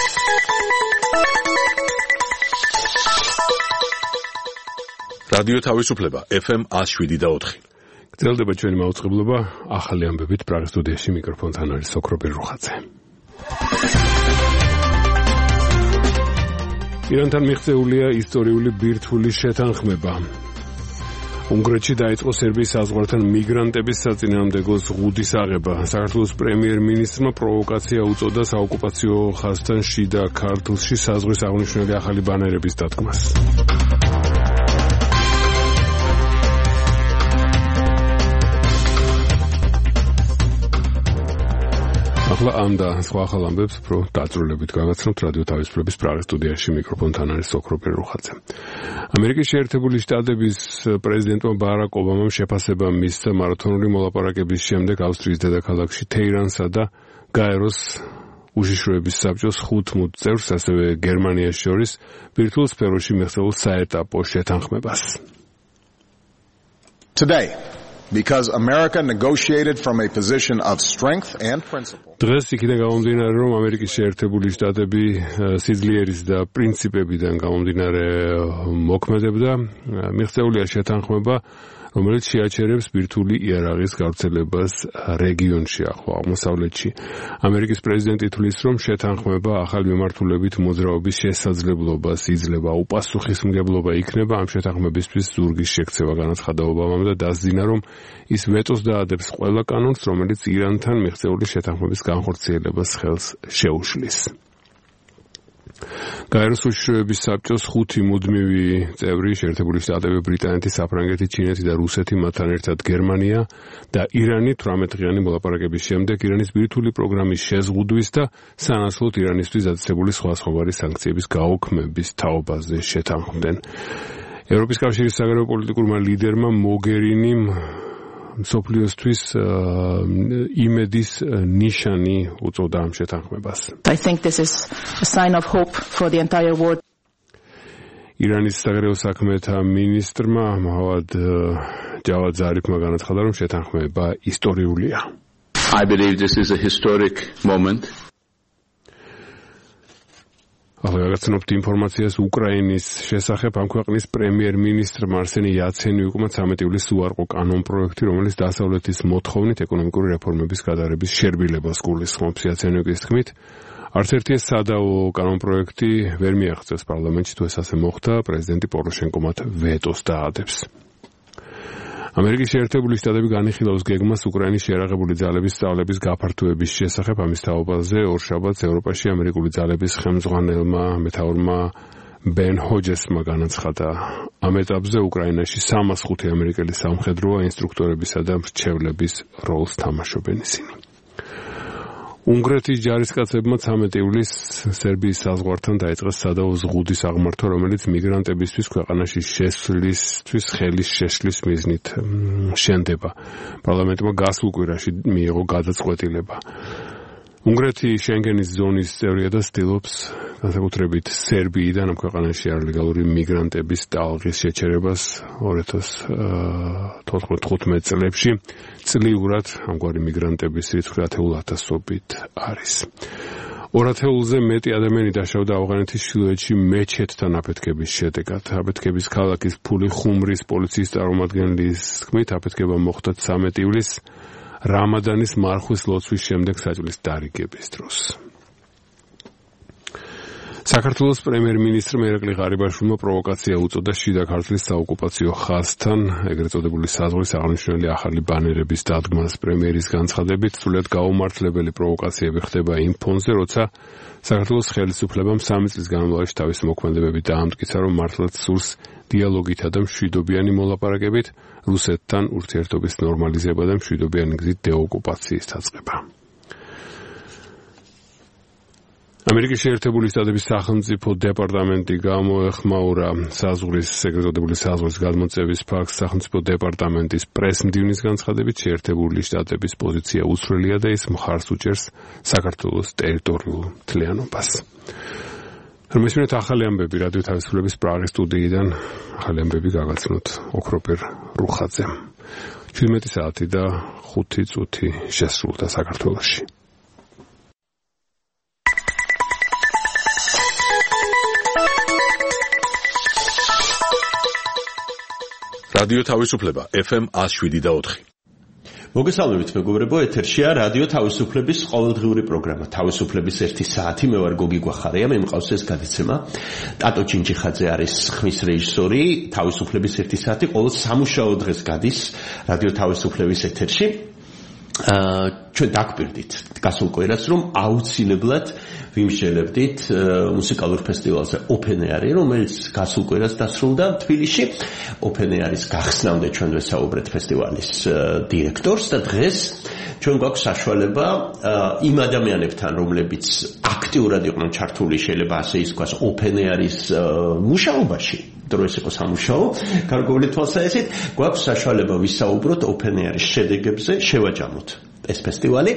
რადიო თავისუფლება FM 107.4. გრძელდება ჩვენი მაუწყებლობა ახალი ამბებით პრაღის სტუდიაში მიკროფონთან არის სოქრობი რუხაძე. ირანთან მიღწეულია ისტორიული ბირთვული შეთანხმება. უნგრეთში დაიწყო სერბიის საზღვართან მიგრანტების საწინააღმდეგო ზღუდის აღება. საქართველოს პრემიერ-მინისტრმა პროვოკაცია უწოდა საოკუპაციო ხაზთან შიდა ქართლში საზღვრის აღნიშნული ახალი ბანერების დადგმას. ახლა ამ და სხვა ახალ ამბებს უფრო დაწვრილებით გაგაცნობთ რადიო თავისუფლების პრაღის სტუდიაში მიკროფონთან არის სოქრობი რუხაძე. ამერიკის შეერთებული შტატების პრეზიდენტმა ბარაკ ობამამ შეფასება მისცა მარათონული მოლაპარაკების შემდეგ ავსტრიის დედაქალაქში თეირანსა და გაეროს უშიშროების საბჭოს 5 წევრს, ასევე გერმანიას შორის ბირთვულ სფეროში მიღწეულ საეტაპო შეთანხმებას. Today, because America negotiated from a position of strength and principle. დღეს იქიდან გამომდინარე, რომ ამერიკის შეერთებული შტატები სიძლიერის და პრინციპებიდან გამომდინარე მოქმედებდა, მიღწეულია შეთანხმება, რომელიც შეაჩერებს ბირთვული იარაღის გავრცელებას რეგიონში, ახლო აღმოსავლეთში. ამერიკის პრეზიდენტი თვლის, რომ შეთანხმება ახალ მიმართულებით მოძრაობის შესაძლებლობას იძლევა, უპასუხისმგებლობა იქნება ამ შეთანხმებისთვის ზურგის შექცევა, განაცხადა ობამამ და დასძინა, რომ ის ვეტოს დაადებს ყველა კანონს, რომელიც ირანთან მიღწეული შეთანხმების განხორციელებას ხელს შეუშლის. გაეროს უშიშროების საბჭოს 5 მუდმივი წევრი შეერთებული შტატები, ბრიტანეთი, საფრანგეთი, ჩინეთი და რუსეთი, მათთან ერთად გერმანია და ირანი 18 დღიანი მოლაპარაკების შემდეგ ირანის ბირთვული პროგრამის შეზღუდვის და სანაცვლოდ ირანისთვის დაწესებული სხვადასხვაგვარი სანქციების გაუქმების თაობაზე შეთანხმდნენ. ევროპის კავშირის საგარეო პოლიტიკურმა ლიდერმა მოგერინიმ მსოფლიოსთვის იმედის ნიშანი უწოდა ამ შეთანხმებას. I think this is a sign of hope for the entire world. ირანის საგარეო საქმეთა მინისტრმა მავად ჯავად ზარიფმა განაცხადა, რომ შეთანხმება ისტორიულია. I believe this is a historic moment. ახლა გაგაცნობთ ინფორმაციას უკრაინის შესახებ. ამ ქვეყნის პრემიერ-მინისტრმა არსენი იაცენი უკმა 13 ივლისს უარყო კანონპროექტი, რომელიც დასავლეთის მოთხოვნით ეკონომიკური რეფორმების გადაღების შერბილებას გულისხმობს. იაცენიუკის თქმით, არც ერთი სადაო კანონპროექტი ვერ მიაღწევს პარლამენტში, თუ ეს ასე მოხდა, პრეზიდენტი პოროშენკო მათ ვეტოს დაადებს. ამერიკის შეერთებული შტატები განიხილავს გეგმას უკრაინის შეერაღებული ძალების სწავლების გაფართოების შესახებ. ამის თაობაზე ორშაბათს ევროპაში ამერიკული ძალების ხელმძღვანელმა მეთაურმა ბენ ჰოჯესმა განაცხადა. ამ ეტაპზე უკრაინაში 305 ამერიკელი სამხედროა, ინსტრუქტორებისა და მრჩევლების როლს თამაშობენ ისინი. უნგრეთის ჯარისკაცებმა 13 ივლისს სერბიის საზღვართან დაიწყეს სადაო ზღუდის აღმართვა, რომელიც მიგრანტებისთვის ქვეყანაში შესვლისთვის ხელის შეშლის მიზნით შენდება. პარლამენტმა გასულ კვირაში მიიღო გადაწყვეტილება. უნგრეთი შენგენის ზონის წევრია და ცდილობს განსაკუთრებით სერბიიდან ამ ქვეყანაში არალეგალური მიგრანტების ტალღის შეჩერებას 2015 წლებში. წლიურად ამგვარი მიგრანტების რიცხვი 10,000-ობით არის. 200-ზე მეტი ადამიანი დაშავდა ავღანეთის ჩრდილოეთში მეჩეთთან აფეთქების შედეგად. აფეთქების ქალაქის ფული ხუმრის პოლიციის წარმომადგენლის თქმით, აფეთქება მოხდა 13 ივლისს რამადანის მარხვის ლოცვის შემდეგ საჭმლის დარიგების დროს. საქართველოს პრემიერ-მინისტრმა ირაკლი ღარიბაშვილმა პროვოკაცია უწოდა შიდა ქართლის საოკუპაციო ხაზთან, ეგრეთ წოდებული საზღვრის აღნიშნული ახალი ბანერების დადგმას. პრემიერის განცხადებით, სრულიად გაუმართლებელი პროვოკაციები ხდება იმ ფონზე, როცა საქართველოს ხელისუფლებამ 3 წლის განმავლობაში თავისი მოქმედებები დაამტკიცა, რომ მართლაც სურს დიალოგითა და მშვიდობიანი მოლაპარაკებით რუსეთთან ურთიერთობის ნორმალიზება და მშვიდობიანი გზით დეოკუპაციის დაწყება. ამერიკის შეერთებული შტატების სახელმწიფო დეპარტამენტი გამოეხმაურა საზღვრის ეგრეთ წოდებული საზღვრის გადმოწევის ფაქტს. სახელმწიფო დეპარტამენტის პრესმდივნის განცხადებით, შეერთებული შტატების პოზიცია უცვლელია და ის მხარს უჭერს საქართველოს ტერიტორიულ მთლიანობას. მესმენთ ახალი ამბები რადიო თავისუფლების პრაღის სტუდიიდან. ახალი ამბები გაგაცნოთ ოქროპერ რუხაძემ. 17 საათი და 5 წუთი შესრულდა საქართველოში. რადიო თავისუფლება FM 107.4. მოგესალმებით მეგობრებო, ეთერშია რადიო თავისუფლების ყოველდღიური პროგრამა თავისუფლების 1 საათი. მე ვარ გოგი გვახარია, მე მყავს ეს გადაცემა. ტატო ჭინჭიხაძე არის ხმის რეჟისორი. თავისუფლების 1 საათი ყოველ სამუშაო დღეს გადის რადიო თავისუფლების ეთერში. ჩვენ დაგპირდით გასულ კვირას, რომ აუცილებლად ვიმსჯელებდით მუსიკალურ ფესტივალზე Open Air-ი, რომელიც გასულ კვირას დასრულდა თბილისში. Open Air-ის გახსნამდე ჩვენ ვესაუბრეთ ფესტივალის დირექტორს და დღეს ჩვენ გვაქვს საშუალება იმ ადამიანებთან, რომლებიც აქტიურად იყვნენ ჩართული, შეიძლება ასე ისქვას, Open Air-ის მუშაობაში, დროის იყო სამუშაო, გარკვეული თვალსაზრისით, გვაქვს საშუალება ვისაუბროთ Open Air-ის შედეგებზე, შევაჯამოთ ეს ფესტივალი.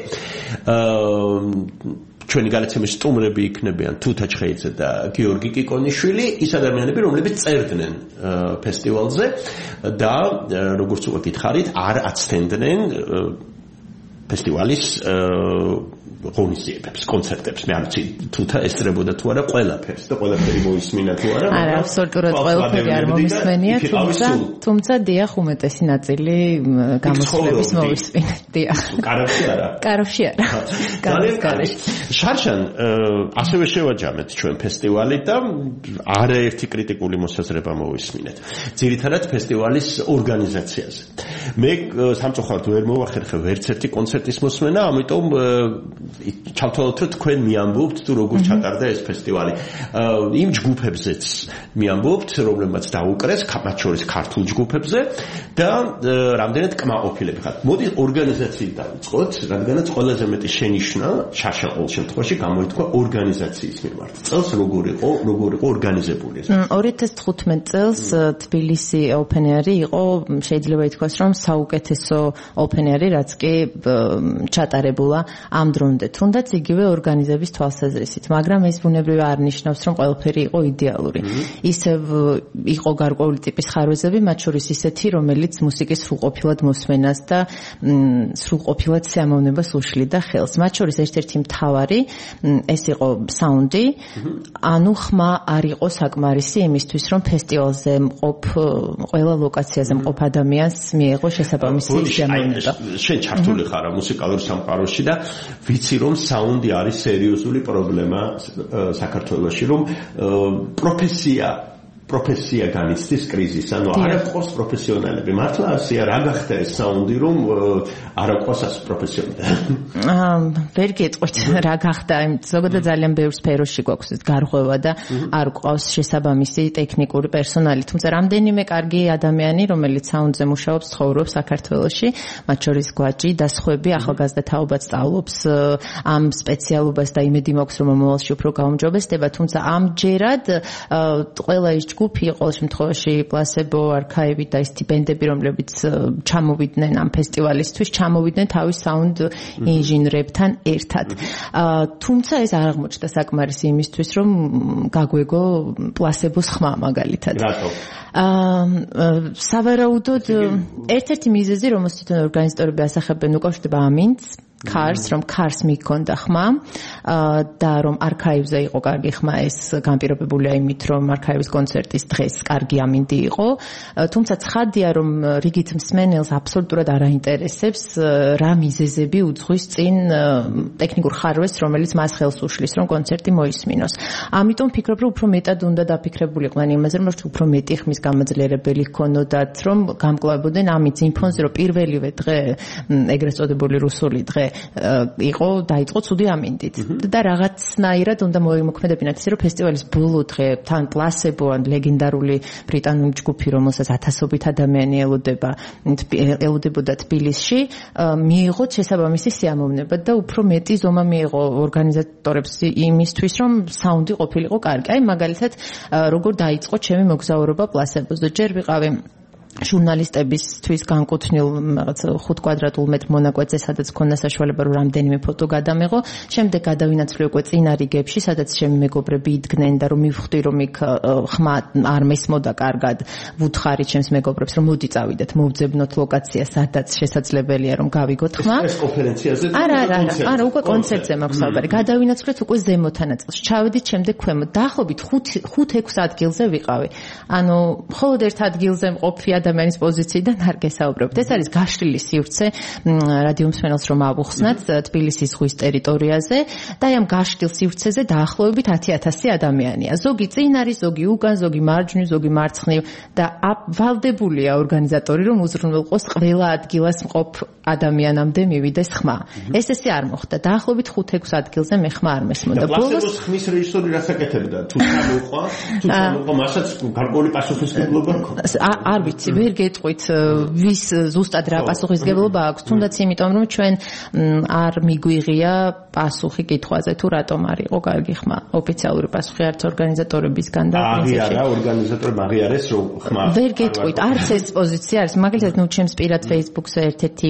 ჩვენი განაცემის სტუმრები იქნებიან თუთა ჩხეიძე და გიორგი კიკონიშვილი, ის ადამიანები, რომლებიც წერდნენ ფესტივალზე და როგორც უკვე გითხარით, არ აცდენდნენ ფესტივალის ღონისძიებებს, კონცერტებს. მე არ ვიცი თუთა ესწრებოდა თუ არა ყველაფერს და ყველაფერი მოისმინა თუ არა. არა, აბსოლუტურად ყველაფერი არ მომისმენია, თუმცა დიახ, უმეტესი ნაწილი გამოსვლების მოვისმინეთ. დიახ. კარებში არა. კარებში არა. ძალიან კარგი. შარშან ასევე შევაჯამეთ ჩვენ ფესტივალი და არაერთი კრიტიკული მოსაზრება მოვისმინეთ. ძირითადად ფესტივალის ორგანიზაციაზე. მე სამწუხაროდ ვერ მოვახერხე ვერც ერთი კონცერტის მოსმენა, ამიტომ ჩავთვალოთ, რომ თქვენ მიამბობთ თუ როგორ ჩატარდა ეს ფესტივალი. იმ ჯგუფებზეც მიამბობთ, რომლებმაც დაუკრეს, მათ შორის ქართულ ჯგუფებზე და რამდენად კმაყოფილები ხართ. მოდი ორგანიზაციით დავიწყოთ, რადგანაც ყველაზე მეტი შენიშვნა შარშან ყოველ შემთხვევაში გამოითქვა ორგანიზაციის მიმართ. წელს როგორ იყო ორგანიზებული ეს? 2015 წელს თბილისი Open Air-ი იყო, შეიძლება ითქვას, რომ საუკეთესო Open Air-ი, რაც კი ჩატარებულა ამ დრომდე. თუნდაც იგივე ორგანიზების თვალსაზრისით, მაგრამ ეს ბუნებრივად არ ნიშნავს, რომ ყველაფერი იყო იდეალური. ისევ იყო გარკვეული ტიპის ხარვეზები, მათ შორის ისეთი, რომელიც მუსიკის სრულყოფილად მოსმენას და სრულყოფილად სიამოვნებას უშლიდა ხელს. მათ შორის ერთ-ერთი მთავარი ეს იყო საუნდი, ანუ ხმა არ იყო საკმარისი იმისთვის, რომ ფესტივალზე მყოფ ყველა ლოკაციაზე მყოფ ადამიანს მიეღო შესაბამისი სიამოვნება. შენ ჩართული ხარ მუსიკალურ სამყაროში და ვიცი, რომ საუნდი არის სერიოზული პრობლემა საქართველოში, რომ პროფესია განიცდის კრიზისს, ანუ არ აქვს პროფესიონალები. მართლა ასეა, რა გახდა ეს საუნდი, რომ არ აქვს ასე პროფესიონალები? ვერ გეტყვით რა გახდა, ზოგადად ძალიან ბევრ სფეროში გვაქვს ეს გარღვევა და არ გვყავს შესაბამისი ტექნიკური პერსონალი, თუმცა რამდენიმე კარგი ადამიანი, რომელიც საუნდზე მუშაობს, ცხოვრობს საქართველოში, მათ შორის გვაჭი და სხვები, ახალგაზრდა თაობა სწავლობს ამ სპეციალობას და იმედი მაქვს, რომ მომავალში უფრო გაუმჯობესდება, თუმცა ამჯერად ყველა ის ჯგუფი, ყოველ შემთხვევაში პლასებო, არქაივი და ის ბენდები, რომლებიც ჩამოვიდნენ ამ ფესტივალისთვის, ჩამოვიდნენ თავის საუნდ ინჟინრებთან ერთად. თუმცა ეს არ აღმოჩნდა საკმარისი იმისთვის, რომ გაგვეგო პლასებოს ხმა მაგალითად. რატო? სავარაუდოდ ერთ-ერთი მიზეზი, რომელსაც თვითონ ორგანიზატორები ასახებენ, უკავშირდება ამინდს. ქარს, რომ ქარს მიქონდა ხმა და რომ არქაივზე იყო კარგი ხმა, ეს განპირობებულია იმით, რომ არქაივის კონცერტის დღეს კარგი ამინდი იყო, თუმცა ცხადია, რომ რიგით მსმენელს აბსოლუტურად არ აინტერესებს რა მიზეზები უძღვის წინ ტექნიკურ ხარვეს, რომელიც მას ხელს უშლის, რომ კონცერტი მოისმინოს. ამიტომ ვფიქრობ, რომ უფრო მეტად უნდა დაფიქრებულიყვნენ იმაზე, რომ უფრო მეტი ხმის გამაძლიერებელი ჰქონოდათ, რომ გამკლავებოდნენ ამით იმ ფონზე, რომ პირველივე დღე, ეგრეთ წოდებული რუსული დღე იყო დაიწყო ცუდი ამინდით და რაღაცნაირად უნდა მოიმოქმედებინათ ისე, რომ ფესტივალის ბოლო დღე თან პლასებო ან ლეგენდარული ბრიტანული ჯგუფი, რომელსაც ათასობით ადამიანი ელოდებოდა თბილისში, მიიღოთ შესაბამისი სიამოვნება და უფრო მეტი ზომა მიიღო ორგანიზატორებს იმისთვის, რომ საუნდი ყოფილიყო კარგი. აი მაგალითად, როგორ დაიწყო ჩემი მოგზაურობა პლასებოზე. ჯერ ვიყავი ჟურნალისტებისთვის განკუთვნილ 5 კვადრატულ მეტრ მონაკვეთზე, სადაც ქონდა საშუალება, რომ რამდენიმე ფოტო გადამეღო. შემდეგ გადავინაცვლე უკვე წინა რიგებში, სადაც ჩემი მეგობრები იდგნენ და რომ მივხვდი, რომ იქ ხმა არ მესმოდა კარგად, ვუთხარი ჩემს მეგობრებს, რომ მოდი წავიდეთ, მოვძებნოთ ლოკაცია, სადაც შესაძლებელია, რომ გავიგოთ ხმა. ეს კონფერენციაზე? არა, უკვე კონცერტზე მაქვს საუბარი. გადავინაცვლეთ უკვე ზემოთა ნაწილში. ჩავედით შემდეგ ქვემოთ. დაახლოებით 5-6 ადგილზე ვიყავი. ანუ მხოლოდ ერთ ადგილზე მყოფი ადამიანის პოზიციიდან არ გესაუბრებთ. ეს არის გაშლილი სივრცე რადიო მსმენელს რომ ავუხსნათ თბილისის ზღვის ტერიტორიაზე და ამ გაშლილ სივრცეზე დაახლოებით 10,000 ადამიანია. ზოგი წინ არის, ზოგი უკან, ზოგი მარჯვნივ, ზოგი მარცხნივ და ვალდებულია ორგანიზატორი რომ უზრუნველყოს ყველა ადგილას მყოფ ადამიანამდე მივიდეს ხმა. ესე არ მოხდა. დაახლოებით 5-6 ადგილზე მე ხმა არ მესმოდა. პლასებოს ხმის რეჟისორი რას აკეთებდა? თუ წამოყვა, მასაც გარკვეული პასუხისმგებლობა ჰქონდა. არ ვიცი, ვერ გეტყვით ვის ზუსტად რა პასუხისმგებლობა აქვს, თუნდაც იმიტომ რომ ჩვენ არ მიგვიღია პასუხი კითხვაზე თუ რატომ არ იყო კარგი ხმა. ოფიციალური პასუხი არც ორგანიზატორებისგან და პრინციპში არა ორგანიზატორები აღიარეს რომ ხმა ვერ გეტყვით, არც ეს პოზიცია არის. მაგალითად, ჩემს პირად Facebook-ზე ერთ-ერთი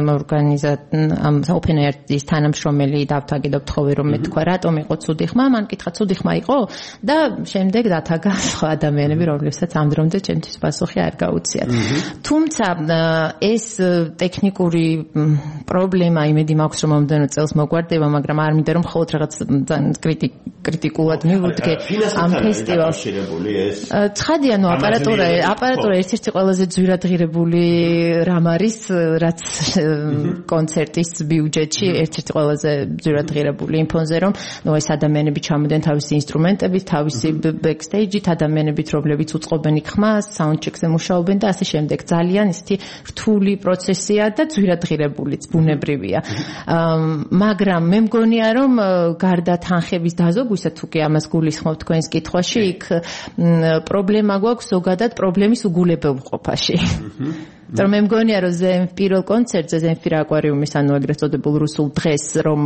ამ open air-ის თანამშრომელი დავთაგიდობთ ხოლმე რომ მე თქვა რატომ იყო ცუდი ხმა, მან კითხა ცუდი ხმა იყო და შემდეგ დათაგა სხვა ადამიანები, რომლებსაც ამ დრომდე ჩემთვის პასუხი არ გაუციათ. თუმცა ეს ტექნიკური პრობლემა იმედი მაქვს რომ მომდენო წელს მოგვარდება, მაგრამ არ მინდა რომ მხოლოდ რაღაც კრიტიკულად მივუდგე ამ ფესტივალს. ცხადია, ნუ აპარატურა ერთ-ერთი ყველაზე ძვირადღირებული რამ არის, რაც კონცერტის ბიუჯეტში ერთ-ერთი ყველაზე ძვირადღირებული იმ ფონზე, რომ ეს ადამიანები ჩამოდენ თავისი ინსტრუმენტებით, თავისი ბექსტეიჯით, ადამიანებით, რომლებიც უწყობენ იქ ხმას, საუნდჩეკზე მუშაობენ და ასე შემდეგ. ძალიან ისეთი რთული პროცესია და ძვირადღირებულიც ბუნებრივია. მაგრამ მე მგონია, რომ გარდა თანხების დაზოგვისა, თუ კი ამას გულისხმობთ თქვენს კითხვაში, იქ პრობლემა გვაქვს ზოგადად პრობლემის უგულებელყოფაში. რომ მე მგონია, რომ პირველ კონცერტზე ზენფირა აკვარიუმის, ანუ ეგრეთ წოდებულ რუსულ დღეს, რომ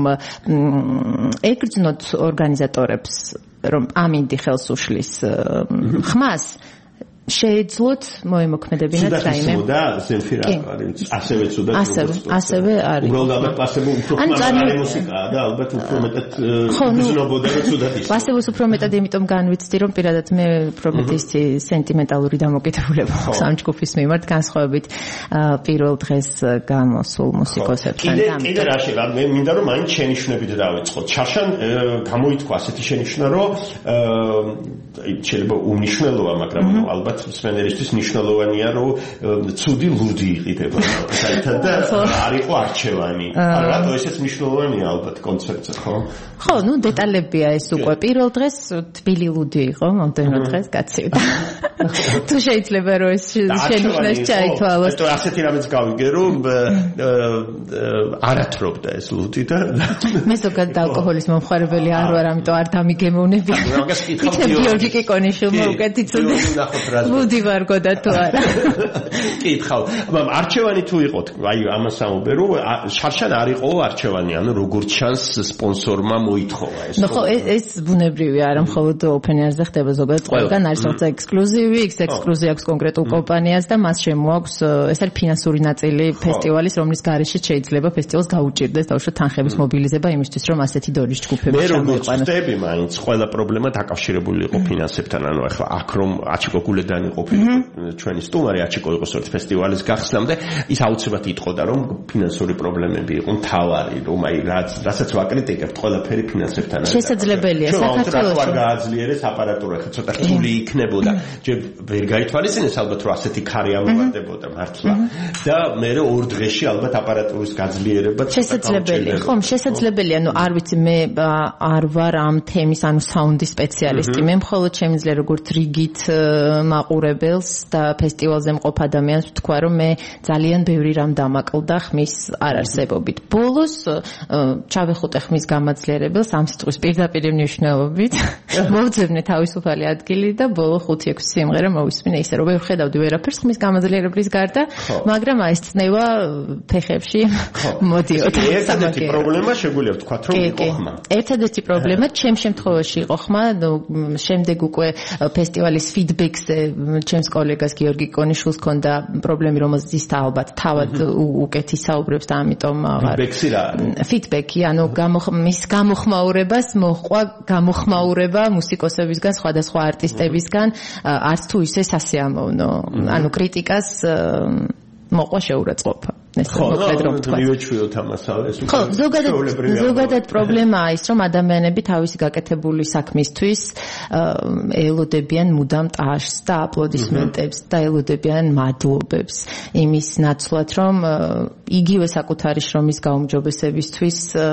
ეკრძნოთ ორგანიზატორებს, რომ ამინდი ხელს უშლის ხმას, შეეძლოთ მოემოქმედებინათ რაიმე. და ზენფირა აკვარიუმის ასევე ცუდად ასევე არის. უბრალოდ პლასებო უფრო ხმარი მუსიკაა და ალბათ უფრო მეტად გზნობოდა რომ ცუდად ის. პლასებოს უფრო მეტად იმიტომ განვიცდი, რომ პირადად მე უფრო მეტი სენტიმენტალური დამოკიდებულება აქვს ამ ჯგუფის მიმართ, განსხვავებით პირველ დღეს გამოსულ მუსიკოსებთან. კიდე რა შეიძლება, მე მინდა რომ მაინც შენიშვნებით დავიწყოთ. ჩარშან გამოითქვა ასეთი შენიშვნა, რომ შეიძლება უმნიშვნელოა, მაგრამ ალბათ მსმენელისთვის მნიშვნელოვანია, რომ ცუდი ლუდი იყიდება საერთოდ და არ იყო არჩევანი. რატო ესეც მნიშვნელოვანია ალბათ კონცერტზე, ხო? ხო, ნუ დეტალებია ეს უკვე. პირველ დღეს თბილი ლუდი იყო, მომდევნო დღეს გაცივდა. თუ შეიძლება რომ ეს შენიშვნაში ჩაითვალოს. და ასეთი რამეც გავიგე, რომ არათრობდა ეს ლუდი და მე ზოგადად ალკოჰოლის მომხმარებელი არ ვარ, ამიტომ არ დამიგემოვნები. იქნებ გიორგი კიკონიშვილმა უკეთ იცოდე. ლუდი ვარ გოდა თუ არა. კითხავ, არჩევანი თუ იყო, აი ამას ამობერო, შარშან არ იყო არჩევანი, ანუ როგორც ჩანს სპონსორმა მოითხოვა ეს. ნუ ხო, ეს ბუნებრივია, არა მხოლოდ ოპენერზე ხდება, ზოგადად ყველგან არის რაღაც ექსკლუზივი, ექსკლუზივი აქვს კონკრეტულ კომპანიას და მას შემოაქვს ეს არის ფინანსური ნაწილი ფესტივალის, რომლის გარეშე შეიძლება ფესტივალს გაუჭირდეს თავშოთ თანხების მობილიზება იმისთვის, რომ ασეთი დონის ჯგუფები შემოიყვანოს. მე როგორც ვწდები, მაინც ყველა პრობლემა დაკავშირებული იყო ფინანსებთან, ანუ ახლა აქ რომ აჩიკო გულედანი ყოფილიყო ჩვენი სტუმარი, აჩიკო იყო სწორედ ფესტივალის გახსნამდე, ის აუცილებლად იტყოდა, რომ ფინანსური პრობლემები იყო მთავარი, რომ აი რასაც ვაკრიტიკებთ, ყველაფერი ფინანსებთან არის. შესაძლებელია საქართველოს არ გააძლიერეს აპარატურა, ხა ცოტა რთული იქნებოდა. ჯერ ვერ გაითვალისწინეს ალბათ რომ ასეთი ქარი ამოვარდებოდა მართლა და მე ორ დღეში ალბათ აპარატურის გაძლიერება შესაძლებელია. ხომ, შესაძლებელია, ნუ არ ვიცი, მე არ ვარ ამ თემის, ანუ საუნდის სპეციალისტი. მე მხოლოდ შემიძლია როგორც რიგით მაყურებელს და ფესტივალზე მყოფ ადამიანს ვთქვა, რომ მე ძალიან ბევრი რამ დამაკლდა ხმის არარსებობით. ბოლოს ჩავეხუტე ხმის გამაძლიერებელს ამ სიტყვის პირდაპირ მნიშვნელობით. მოვძებნე თავისუფალი ადგილი და ბოლო 5-6 სიმღერა მოვისმინე ისე, რომ ვერ ხედავდი ვერაფერს ხმის გამაძლიერებლის გარდა, მაგრამ აი ეს წნევა ფეხებში მოდიოდა. ერთადერთი პრობლემა შეგვიძლია ვთქვათ, რომ იყო ხმა. ერთადერთი პრობლემა ჩემ შემთხვევაში იყო ხმა, შემდეგ უკვე ფესტივალის ფიდბექზე ჩემს კოლეგას გიორგი კონიშვილს ჰქონდა პრობლემი, რომელზეც ის ალბათ თავად უკეთ ისაუბრებს და ამიტომ ფიდბექი რა არის? ფიდბექი, ანუ მის გამოხმაურებას მოჰყვა გამოხმაურება მუსიკოსებისგან, სხვადასხვა არტისტებისგან, არც თუ ისე სასიამოვნო, ანუ კრიტიკას მოყვა შეურაცხყოფა. ეს მოკლედ რომ თქვა. მივეჩვიოთ ამასავე. ხო, ზოგადად პრობლემაა ის, რომ ადამიანები თავისი გაკეთებული საქმისთვის ელოდებიან მუდამ ტაშს და აპლოდისმენტებს და ელოდებიან მადლობებს იმის ნაცვლად, რომ იგივე საკუთარი შრომის გაუმჯობესებისთვის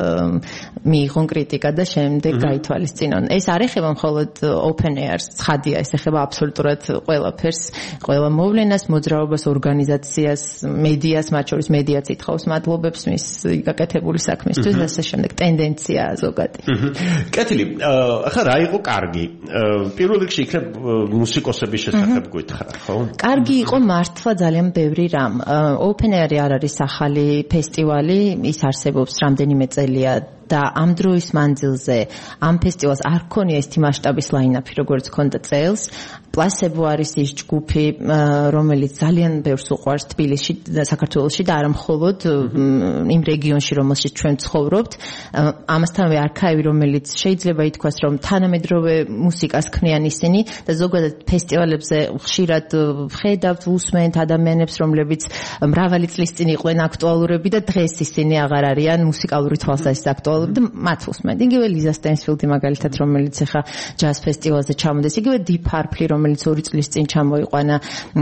მიიღონ კრიტიკა და შემდეგ გაითვალისწინონ. ეს არ ეხება მხოლოდ open air-ს, ცხადია, ეს ეხება აბსოლუტურად ყველაფერს, ყველა მოვლენას, მოძრაობას, ორგანიზაციას, მედიას, მათ შორის მედიაც ითხოვს მადლობებს მის გაკეთებული საქმისთვის და ასე შემდეგ. ტენდენციაა ზოგადი. კეთილი, ახლა რა იყო კარგი? პირველ რიგში იქნებ მუსიკოსების შესახებ გითხრა, ხო? კარგი იყო მართლა ძალიან ბევრი რამ. Open Air არ არის ახალი ფესტივალი, ის არსებობს რამდენიმე წელია და ამ დროის მანძილზე ამ ფესტივალს არ ქონია ესეთი მასშტაბის ლაინაპი, როგორც ქონდა წელს. პლასებო არის ის ჯგუფი, რომელიც ძალიან ბევრს უყვარს თბილისში და საქართველოში და არა მხოლოდ იმ რეგიონში, რომელშიც ჩვენ ცხოვრობთ. ამასთანავე არქაივი, რომელიც შეიძლება ითქვას, რომ თანამედროვე მუსიკას ქმნიან ისინი და ზოგადად ფესტივალებზე ხშირად ვხედავთ, უსმენთ ადამიანებს, რომლებიც მრავალი წლის წინ იყვნენ აქტუალურები და დღეს ისინი აღარ არიან მუსიკალური თვალსაზრისით აქტუალურები და მათ უსმენთ. იგივე ლიზა სტენსფილდი მაგალითად, რომელიც ახლა ჯაზ ფესტივალზე ჩამოდის, იგივე Deep Purple, რომელიც 2 წლის წინ ჩამოიყვანა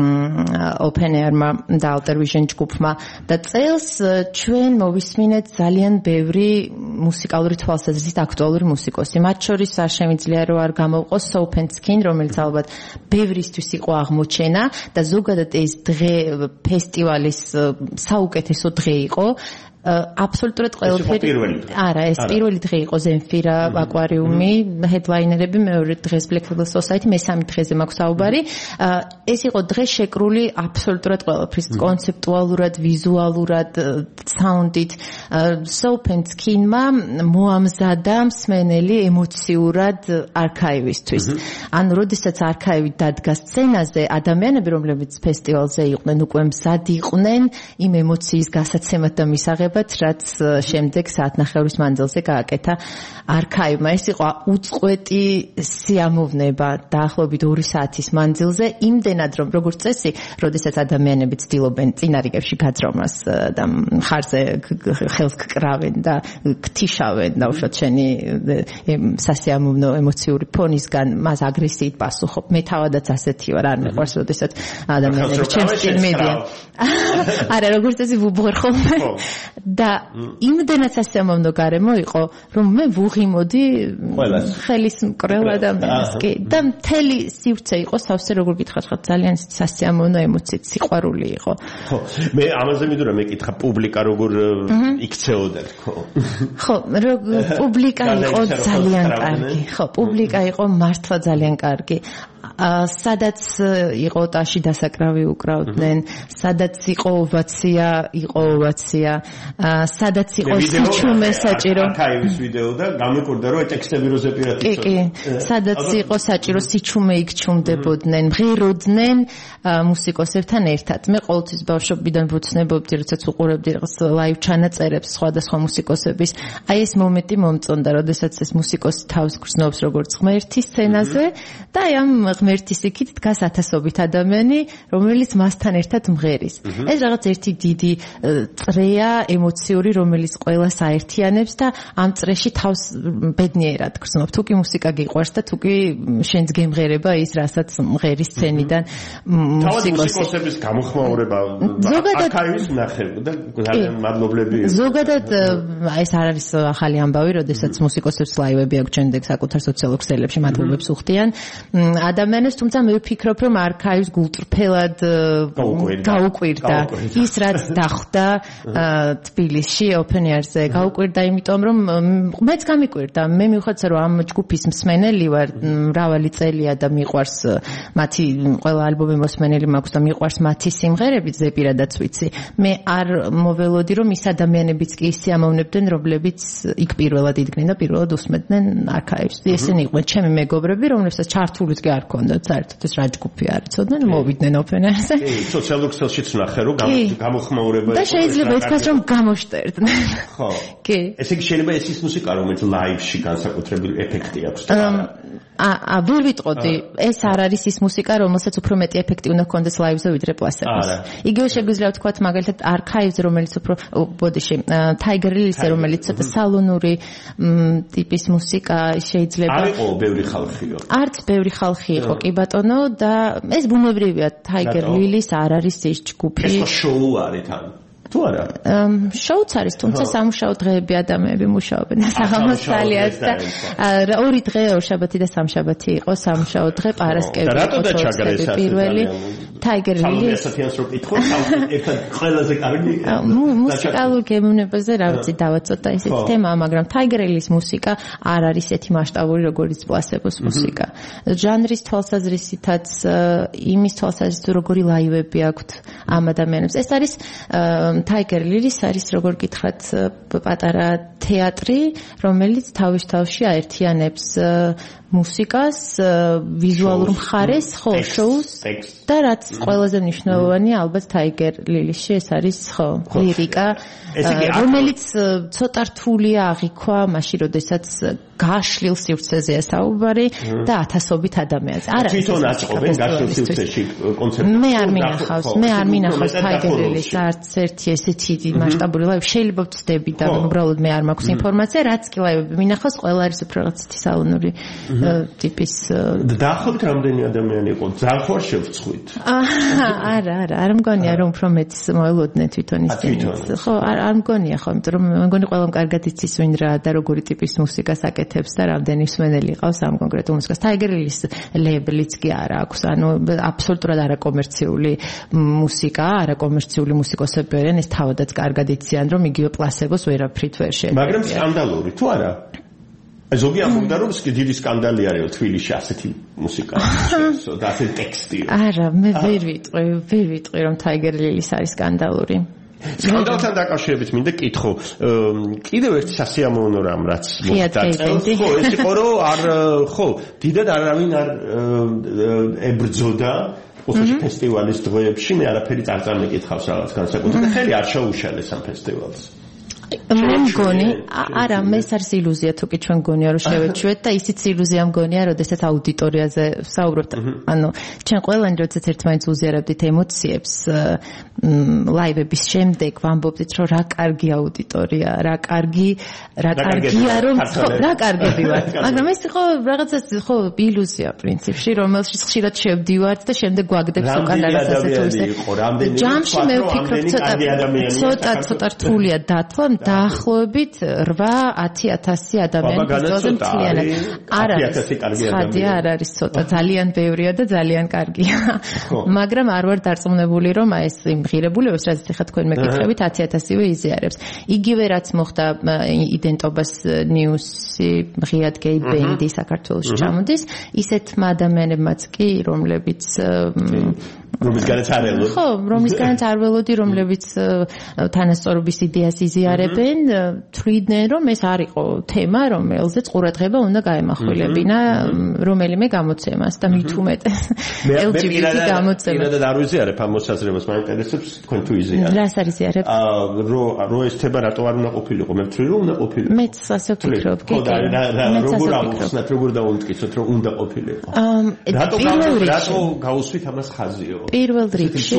Open Air-მა და Alter Vision ჯგუფმა და წელს ჩვენ მოვისმინეთ ძალიან ბევრი მუსიკალური თვალსაზრისით აქტუალური მუსიკოსი. მათ შორის არ შემიძლია რომ არ გამოვყოს Open Skin, რომელიც ალბათ ბევრისთვის იყო აღმოჩენა და ზოგადად ეს დღე ფესტივალის საუკეთესო დღე იყო. აბსოლუტურად ყველაფერი არა ეს პირველი დღე იყო ზენფირა აკვარიუმი ჰედლაინერები მეორე დღეს Black Label Society მესამე დღეზე მაქვს საუბარი ეს იყო დღე შეკრული აბსოლუტურად ყველაფრის კონცეპტუალურად ვიზუალურად საუნდით Soap and Skin-მა მოამზადა მსმენელი ემოციურად არქაივისთვის ანუ როდესაც არქაივი დადგა სცენაზე ადამიანები რომლებიც ფესტივალზე იყვნენ უკვე მზად იყვნენ იმ ემოციის გასაცემად და მისაღებად რაც შემდეგ საათნახევრის მანძილზე გააკეთა არქაივმა. ეს იყო უწყვეტი სიამოვნება დაახლოებით 2 საათის მანძილზე, იმდენად რომ როგორც წესი, როდესაც ადამიანები ცდილობენ წინარიგებში გაძრომას და მხარზე ხელს გკრავენ და გთიშავენ და უშუალოდ შენი სასიამოვნო ემოციური ფონისგან მას აგრესიით პასუხობ. მე თავადაც ასეთი ვარ, არ მეყვარს, როდესაც ადამიანები ჩემს წინ მედიან. არა, როგორც წესი ვუბღერ ხოლმე. და იმდენად სასიამოვნო გარემო იყო, რომ მე ვუღიმოდი ხელის მკრელ ადამიანს. კი, და მთელი სივრცე იყო სავსე როგორ გითხრათ, ძალიან სასიამოვნო ემოციით, სიყვარული იყო. ხო, მე ამაზე მინდოდა მეკითხა პუბლიკა როგორ იქცეოდა, ხო? ხო, პუბლიკა იყო ძალიან კარგი. ხო, პუბლიკა იყო მართლა ძალიან კარგი. სადაც იყო ტაში დასაკრავი უკრავდნენ, სადაც იყო ოვაცია, სადაც იყო სიჩუმე საჭირო. არქაივის ვიდეო და გამეკვირდა რომ ტექსტები როზე პირად იცოდა. კი, სადაც იყო საჭირო სიჩუმე იქჩუმდებოდნენ, მღეროდნენ მუსიკოსებთან ერთად. მე ყოველთვის ბავშვობიდან ვუცნებობდი, როდესაც უყურებდი რაღაც ლაივ ჩანაწერებს სხვადასხვა მუსიკოსების. აი ეს მომენტი მომწონდა, როდესაც ეს მუსიკოსი თავს გრძნობს როგორც ღმერთი სცენაზე და აი ამ ღმერთის იქით დგას ათასობით ადამიანი, რომელიც მასთან ერთად მღერის. ეს რაღაც ერთი დიდი წრეა ემოციური, რომელიც ყველას აერთიანებს და ამ წრეში თავს ბედნიერად გრძნობ. თუ კი მუსიკა გიყვარს და თუ კი შენს გემღერება ის, რასაც მღერის სცენიდან მუსიკოსების გამოხმაურება არქაივის ნახევ და ძალიან მადლობლები. ზოგადად ეს არ არის ახალი ამბავი, როდესაც მუსიკოსებს ლაივები აქვს შემდეგ საკუთარ სოციალურ ქსელებში მადლობებს უხდიან ადამიანებს, თუმცა მე ვფიქრობ, რომ არქაივს გულწრფელად გაუკვირდა ის, რაც დახვდა თბილისში Open Air-ზე. გაუკვირდა იმიტომ, რომ მეც გამიკვირდა. მე მივხვდეთ, რომ ამ ჯგუფის მსმენელი ვარ, მრავალი წელია და მიყვარს მათი ყველა ალბომი მოსმენელი მაქვს და მიყვარს მათი სიმღერები, ზეპირადაც ვიცი. მე არ მოველოდი, რომ ის ადამიანებიც კი ისიამოვნებდნენ, რომლებიც იქ პირველად იდგნენ და პირველად უსმენდნენ არქაივს. ესენი იყვნენ ჩემი მეგობრები, რომლებსაც ჩართულიც კი არ ჰქონდათ საერთოდ ეს რა ჯგუფი არის, ცოდნე მოვიდნენ Open Air-ზე. კი, სოციალურ ქსელშიც ნახე, რომ გამოხმაურება და შეიძლება ითქვას, რომ გამოშტერდნენ. ხო. კი. ესე იგი შეიძლება ეს ის მუსიკა, რომელიც ლაივში განსაკუთრებული ეფექტი აქვს და ვერ ვიტყოდი, ეს არ არის ის მუსიკა, რომელსაც უფრო მეტი ეფექტი უნდა ჰქონდეს ლაივზე ვიდრე პლასების. იგივე შეგვიძლია ვთქვათ მაგალითად არქაივზე, რომელიც უფრო ბოდიში, Tiger Lily-ზე, რომელიც ცოტა სალონური ტიპის მუსიკა შეიძლება. არ იყო ბევრი ხალხიო. არც ბევრი ხალხი იყო, კი ბატონო, და ეს ბუნებრივია, Tiger Lily-ს არ არის ის ჯგუფი. ეს შოუ არის თან. თუ არა? შოუც არის, თუმცა სამუშაო დღეები ადამიანები მუშაობენ საღამოს ძალიათ და ორი დღე, ორშაბათი და სამშაბათი იყო სამუშაო დღე პარასკევი. და რატო და ჩაგრეს ასე პირველი Tiger Lily ასათიანს რო კითხო, ერთად ყველაზე კარგი მუსიკალურ გემოვნებაზე რა ვიცი დავაწოდა ესეთი თემა, მაგრამ Tiger Lily-ის მუსიკა არ არის ესეთი მასშტაბური როგორც პლასებოს მუსიკა. ჟანრის თვალსაზრისითაც, იმის თვალსაზრისით როგორი ლაივები აქვთ ამ ადამიანებს. ეს არის Tiger Lily-ის არის როგორ გითხრათ პატარა თეატრი, რომელიც თავში აერთიანებს მუსიკას, ვიზუალურ მხარეს, ხო, შოუს და რაც ყველაზე მნიშვნელოვანია ალბათ Tiger Lily-ში ეს არის, ხო, ლირიკა, რომელიც ცოტა რთულია აღიქვა მაშინ, როდესაც გაშლილ სივრცეზეა საუბარი და ათასობით ადამიანს. არა, თვითონ აწყობენ გაშლილ სივრცეში კონცერტს. მე არ მინახავს Tiger Lily-ს არც ერთი ესეთი მასშტაბური ლაივი. შეიძლება ვწდები და უბრალოდ მე არ მაქვს ინფორმაცია, რაც კი ლაივები მინახავს, ყველა არის უფრო რაღაცეთი სალონური ტიპის. დაახლოებით რამდენი ადამიანი იყო? ძალიან ხარ შევწხვით. არა მგონია რომ უფრო მეც მოელოდნენ თვითონ ისინი. ხო, არ მგონია ხო, იმიტომ რომ მე მგონი ყველამ კარგად იცის ვინ რა და როგორი ტიპის მუსიკას აკეთებს და რამდენი მსმენელი ყავს ამ კონკრეტულ მუსიკას. Tiger Lily-ის ლეიბლიც კი არა აქვს, ანუ აბსოლუტურად არაკომერციული მუსიკა, არაკომერციული მუსიკოსები არიან, ეს თავადაც კარგად იციან, რომ იგივე პლასებოს ვერაფრით ვერ შეიძლება. მაგრამ სკანდალური თუ არა? ზოგი ამბობდა რომ დიდი სკანდალი არის თბილისში ასეთი მუსიკა და ასეთი ტექსტი. არა, მე ვერ ვიტყვი რომ Tiger Lily-ის არის სკანდალური. სკანდალთან დაკავშირებით მინდა კითხო, კიდევ ერთი სასიამოვნო რამ რაც მოხდა. ხო, ეს იყო რომ ხო, დიდად არავინ არ ებრძოდა უსუში ფესტივალის დღეებში, მე არაფერი არ წარმეკითხავს რაღაც განსაკუთრებით. ხელი არ შეუშალეს ამ ფესტივალს. მე მგონი, არა, მე ეს არის ილუზია თუ კი ჩვენ მგონია რომ შევეჩვეთ და ისიც ილუზია მგონია, როდესაც აუდიტორიაზე ვსაუბრობთ. ანუ ჩვენ ყველანი როდესაც ერთმანეთს უზიარებდით ემოციებს, ლაივების შემდეგ ვამბობდით რომ რა კარგი აუდიტორია, რა კარგია რომ რა კარგები ვართ. მაგრამ ეს იყო რაღაცა ხო ილუზია პრინციპში, რომელშიც ხშირად შევდივართ და შემდეგ გვაგდებს უკან რაღაც ასეთ ისე. ჯამში მე ვფიქრობ ცოტა რთულია დათვა დაახლოებით 8-10,000 ადამიანის ძალზე მთლიანად. არ არის ცოტა, ძალიან ბევრია და ძალიან კარგია. მაგრამ არ ვარ დარწმუნებული რომ ეს იმ ღირებულებებს, რაც ახლა თქვენ მეკითხებით, 10,000-ივე იზიარებს. იგივე რაც მოხდა იდენტობას ნიუსი, ღიად გეი ბენდი საქართველოში ჩამოდის, ისეთმა ადამიანებმაც კი, რომლებიც რომლისგანაც არ ველოდი, რომლებიც თანასწორობის იდეას იზიარებენ, თვლიდნენ, რომ ეს არ იყო თემა, რომელზეც ყურადღება უნდა გაემახვილებინა რომელიმე გამოცემას და მით უმეტეს LGBT გამოცემას. მე არ ვიზიარებ ამ მოსაზრებას, მაინტერესებს თქვენ თუ იზიარებთ. რას არ იზიარებთ? რო ეს თემა რატო არ უნდა ყოფილიყო? მე ვთვლი რომ უნდა ყოფილიყო. მეც ასე ვფიქრობ, კი. როგორ ავხსნათ, როგორ დავუმტკიცოთ, რომ უნდა ყოფილიყო. რატო გაუსვით ამას ხაზიო? პირველ რიგში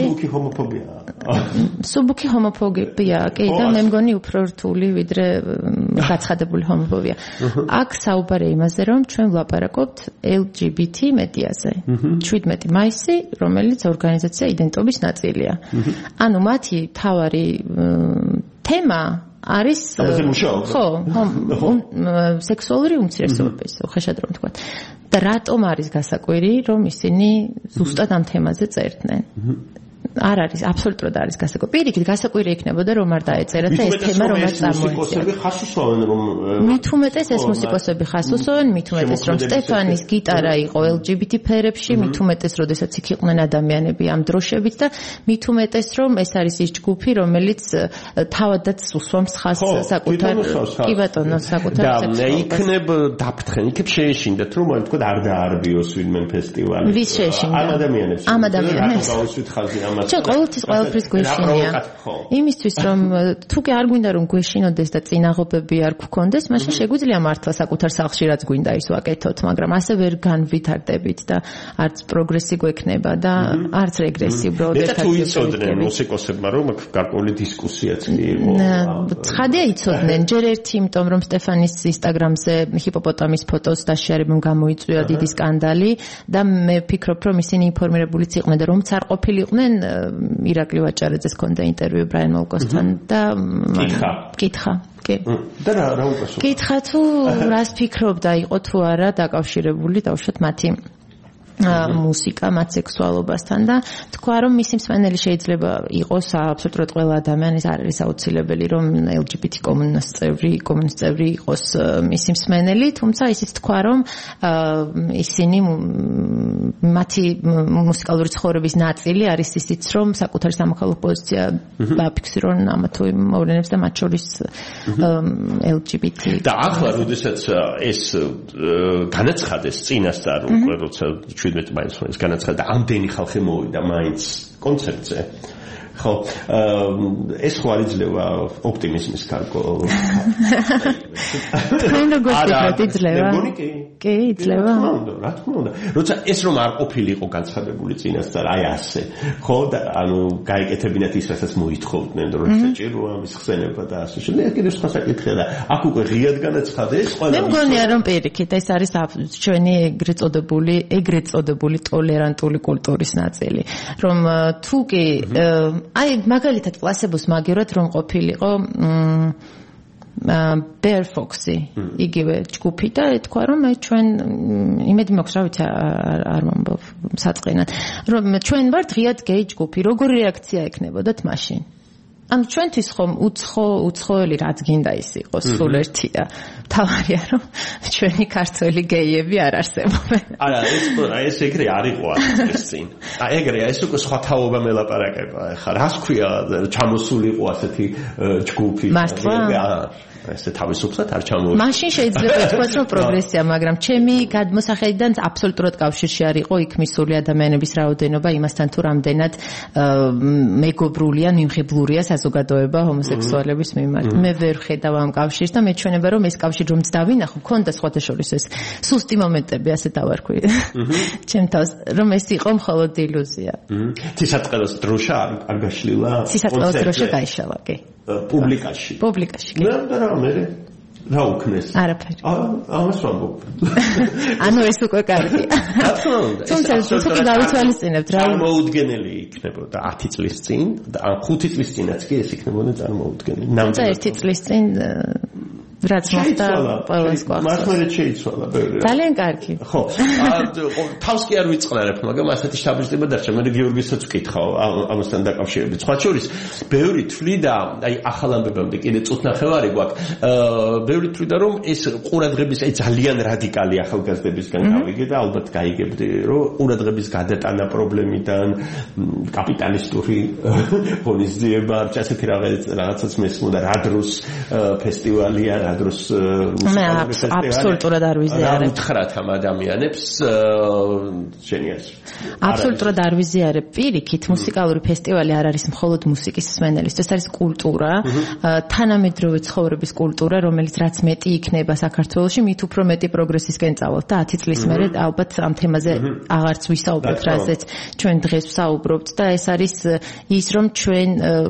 სუბუქი ჰომოფობია, კი, და მე მგონი უფრო რთული ვიდრე გაცხადებული ჰომოფობია. აქ საუბარია იმაზე, რომ ჩვენ ვლაპარაკობთ LGBT მედიაზე. 17 მაისი, რომელიც ორგანიზაცია იდენტობის ნაწილია. ანუ მათი თავარი თემა არის ხო, სექსუალური უმცირესობები, ხეშად რომ თქვა. და რატომ არის გასაკვირი, რომ ისინი ზუსტად ამ თემაზე წერდნენ? არ არის, აბსოლუტურად არის გასაკვირი. პირიქით გასაკვირი იქნებოდა რომ არ დაეწერათ და ეს თემა რომ არ წარმოეწიათ. მით უმეტეს ეს მუსიკოსები ხასუსოვენ, მით უმეტეს რომ სტეფანის გიტარა იყო LGBT ფერებში, მით უმეტეს როდესაც იქ იყვნენ ადამიანები ამ დროშებით და მით უმეტეს რომ ეს არის ის ჯგუფი, რომელიც თავადაც უსვამს ხაზს საკუთარ კი ბატონო, საკუთარ და იქნებ დაფრთხენ, იქნებ შეეშინდათ რომ თქვა არ დაარბიოს ვინმე ფესტივალი. ვის შეეშინდა? ამ ადამიანებს. ამ ადამიანებს. გაუსვით ხაზი ამ ჩვენ ყოველთვის ყველაფრის გვეშინია. იმისთვის რომ თუ კი არ გვინდა რომ გვეშინოდეს და წინაღობები არ გქონდეს, მაშინ შეგვიძლია მართლა საკუთარ სახლში რაც გვინდა ის ვაკეთოთ, მაგრამ ასე ვერ განვითარდებით და არც პროგრესი გვექნება და არც რეგრესი უბრალოდ ერთად იცოდნენ მუსიკოსებმა რომ გარკვეული დისკუსიაც იყო. ცხადია იცოდნენ, ჯერ ერთი იმიტომ რომ სტეფანის ინსტაგრამზე ჰიპოპოტამის ფოტოს დაშიარებამ გამოიწვია დიდი სკანდალი და მე ვფიქრობ რომ ისინი ინფორმირებულიც იყვნენ და რომც არ ყოფილიყვნენ ირაკლი ვაჭარეძეს ჰქონდა ინტერვიუ ბრაიან მოლკოსთან და კითხა და რა უკასო კითხა თუ რას ფიქრობდა იყო თუ არა დაკავშირებული დაუშვათ მათი მუსიკა მათ სექსუალობასთან და თქვა რომ მისი მსმენელი შეიძლება იყოს აბსოლუტურად ყველა ადამიანის არ არის აუცილებელი რომ LGBT კომუნის წევრი იყოს მისი მსმენელი თუმცა ისიც თქვა რომ ისინი მათი მუსიკალური ცხოვრების ნაწილი არის ისიც რომ საკუთარი სამოქალაქო პოზიცია დაფიქსირონ ამა თუ იმ მოვლენებს და მათ შორის LGBT და ახლა როდესაც ეს განაცხადეს წინასწარ უკვე როცა 17 მაისს განაცხადა ამდენი ხალხი მოვიდა მაინც კონცერტზე ხო ეს ხო არ იძლევა ოპტიმიზმის კარგო თქვენ როგორ ფიქრობთ იძლევა კი იძლევა რა თქმა უნდა როცა ეს რომ არ ყოფილიყო განცხადებული წინასწარ აი ასე ხო და ანუ გაიკეთებინათ ის რასაც მოითხოვდნენ რომ საჭიროა მის ხსენება და ასე შემდეგ კიდევ სხვა საკითხია და აქ უკვე ღიად განაცხადეს ყველა მე მგონია რომ პირიქით ეს არის ჩვენი ეგრეთ წოდებული ტოლერანტული კულტურის ნაწილი რომ თუ კი აი მაგალითად პლასებოს მაგერად რომ ყოფილიყო Bear Foxy იგივე ჯგუფი და ეთქვა რომ ჩვენ იმედი მაქვს რა ვიცი არ მომბობ საწყენად რომ ჩვენ ვართ ღიად გეი ჯგუფი როგორი რეაქცია ექნებოდათ მაშინ ანუ ჩვენთვის ხომ უცხოელი რაც გინდა ის იყოს სულ ერთია თავარია რომ ჩვენი ქართველი გეიები არ არსებობენ არა ეს ეგრე არ იყო ასწლის წინ ეგრეა ეს უკვე სხვა თაობა მელაპარაკება ხა რას ქვია ჩამოსულიყო ასეთი ჯგუფი ესე თავისუფლად არ ჩამოვიდა. მაშინ შეიძლება ითქვას რომ პროგრესია, მაგრამ ჩემი გადმოსახედიდან აბსოლუტურად კავშირში არ იყო იქ მისული ადამიანების რაოდენობა იმასთან თუ რამდენად მეგობრულია, მიმღებლურია საზოგადოება ჰომოსექსუალების მიმართ. მე ვერ ხედავ ამ კავშირს და მეჩვენება რომ ეს კავშირი რომც დავინახო, მქონდა სხვათა შორის ეს სუსტი მომენტები, ასე დავარქვი. ჩემ თავს რომ ეს იყო მხოლოდ ილუზია. ცისარტყელოს დროშა არ გაშლილა? ცისარტყელოს დროშა გაიშალა, კი. პუბლიკაში. კი. და მე რა უქნეს? არაფერი. ამას ვამბობ. ანუ ეს უკვე კარგია. თუმცა თუ დავითვალისწინებთ რა წარმოუდგენელი იქნებოდა 10 წლის წინ და 5 წლის წინაც კი ეს იქნებოდა წარმოუდგენელი. თუმცა 1 წლის წინ რაც მოხდა ყველას გვახსოვს. მართლაც შეიცვალა ბევრი. ძალიან კარგი. ხო. თავს კი არ ვიწყნარებ, მაგრამ ასეთი შთაბეჭდილება დარჩა. მე გიორგისაც ვკითხავ ამასთან დაკავშირებით. სხვა შორის, ბევრი თვლიდა, აი ახალ ამბებამდე კიდე წუთნახევარი გვაქვს. ბევრი თვლიდა, რომ ეს ყურადღების ძალიან რადიკალი ახალგაზრდებისგან გავიგე და ალბათ გაიგებდი, რომ ყურადღების გადატანა პრობლემიდან კაპიტალისტური ღონისძიება, ასეთი რაღაცაც მესმოდა რა დროს ფესტივალია დროს მე აბსოლუტურად არ ვიზიარებ. რა უთხრათ ამ ადამიანებს შენიას? აბსოლუტურად არ ვიზიარებ. პირიქით, მუსიკალური ფესტივალი არ არის მხოლოდ მუსიკის მსმენელისთვის, ეს არის კულტურა, თანამედროვე ცხოვრების კულტურა, რომელიც რაც მეტი იქნება საქართველოში, მით უფრო მეტი პროგრესისკენ წავალთ და 10 წლის მერე ალბათ ამ თემაზე აღარც ვისაუბრებთ, რასაც ჩვენ დღეს ვსაუბრობთ და ეს არის ის, რომ ჩვენ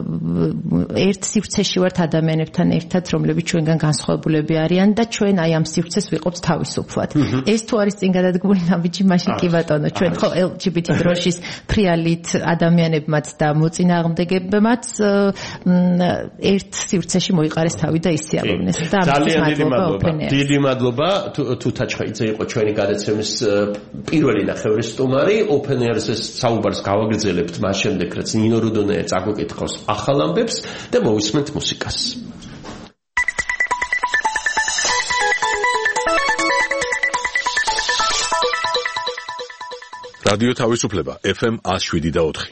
ერთ სივრცეში ვართ ადამიანებთან ერთად, რომლებიც ჩვენგან განსხვავებულები არიან და ჩვენ აი ამ სივრცეს ვიყავთ თავისუფლად. ეს თუ არის წინ გადადგმული ნაბიჯი, მაშინ კი ბატონო, ჩვენ ხო LGBT დროშის ფრიალით ადამიანებმაც და მოწინააღმდეგებმაც ერთ სივრცეში მოიყარეს თავი და ისიალოვნეს და ამის მადლობა. დიდი მადლობა თუთაჩხაიძე იყო ჩვენი გადაცემის პირველი ნახევრის სტუმარი. Open Air-ს საუბარს გავაგრძელებთ მას შემდეგ, რაც ნინო რუდონია წაგვეკითხავს ახალ ამბებს და მოვისმენთ მუსიკას. რადიო თავისუფლება FM 107.4.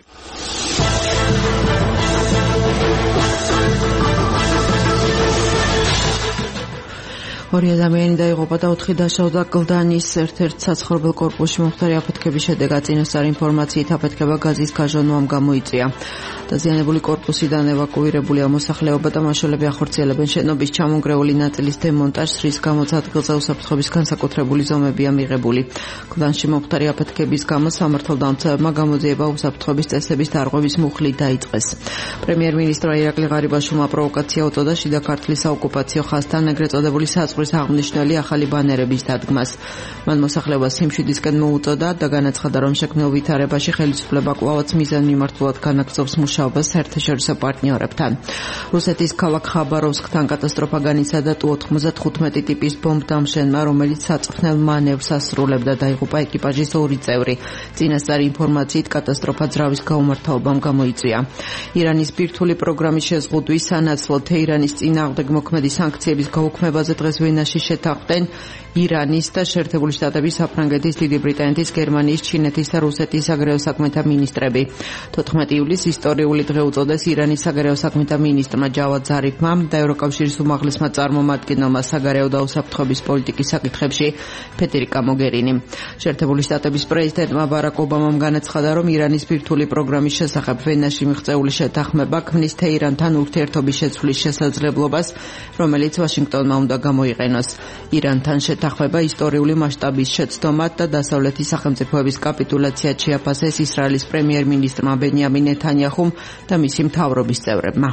ორი ადამიანი დაიღუპა და 4 დაშავდა კლდანის ერთ-ერთ საცხოვრებელ კორპუსში მომხდარი აფეთქების შედეგად. წინასწარ ინფორმაციით აფეთქება გაზის გაჟონვამ გამოიწვია. დაზიანებული კორპუსიდან ევაკუირებულია მოსახლეობა და მაშველები ახორციელებენ შენობის ჩამონგრეული ნაწილის დემონტაჟს, რის გამოც ადგილზე უსაფრთხოების განსაკუთრებული ზომებია მიღებული. კლდანში მომხდარი აფეთქების გამო სამართალდამცავებმა გამოძიება უსაფრთხოების წესების დარღვევის მუხლი დაიწყეს. პრემიერ-მინისტრმა ირაკლი ღარიბაშვილმა პროვოკაცია უწოდა შიდა ქართლის საოკუპაციო ხაზთან ეგრეთ წოდებული საწყის აღმნიშვნელი ახალი ბანერების დადგმას. მან მოსახლეობას სიმშვიდისკენ მოუწოდა და განაცხადა, რომ შექმნილ ვითარებაში ხელისუფლება კვლავაც მიზანმიმართულად განაგრძობს მუშაობას საერთაშორისო პარტნიორებთან. რუსეთის ქალაქ ხაბაროვსკთან კატასტროფა განიცადა Tu-95 ტიპის ბომბდამშენმა, რომელიც საწყნელ მანევრს ასრულებდა, დაიღუპა ეკიპაჟის 2 წევრი. წინასწარ ინფორმაციით კატასტროფა ძრავის გაუმართავობამ გამოიწვია. ირანის ბირთვული პროგრამის შეზღუდვის სანაცვლოდ თეირანის წინააღმდეგ მოქმედი სანქციების გაუქმებაზე დღეს ვენაში შეთანხმდნენ ირანის და შეერთებული შტატების, საფრანგეთის, დიდი ბრიტანეთის, გერმანიის, ჩინეთის და რუსეთის საგარეო საქმეთა მინისტრები. 14 ივლისს ისტორიული დღე უწოდეს ირანის საგარეო საქმეთა მინისტრმა ჯავად ზარიფმა და ევროკავშირის უმაღლესმა წარმომადგენელმა საგარეო და უსაფრთხოების პოლიტიკის საკითხებში ფედერიკა მოგერინიმ. შეერთებული შტატების პრეზიდენტმა ბარაკ ობამამ განაცხადა, რომ ირანის ბირთვული პროგრამის შესახებ ვენაში მიღწეული შეთანხმება ქმნის თეირანთან ურთიერთობის შეცვლის შესაძლებლობას, რომელიც ვაშინგტონმა უნდა გამოიყენოს. ირანთან შეთანხმება ისტორიული მასშტაბის შეცდომად და დასავლეთის სახელმწიფოების კაპიტულაციად შეაფასეს ისრაელის პრემიერ-მინისტრმა ბენიამინ ნეთანიაჰუმ და მისი მთავრობის წევრებმა.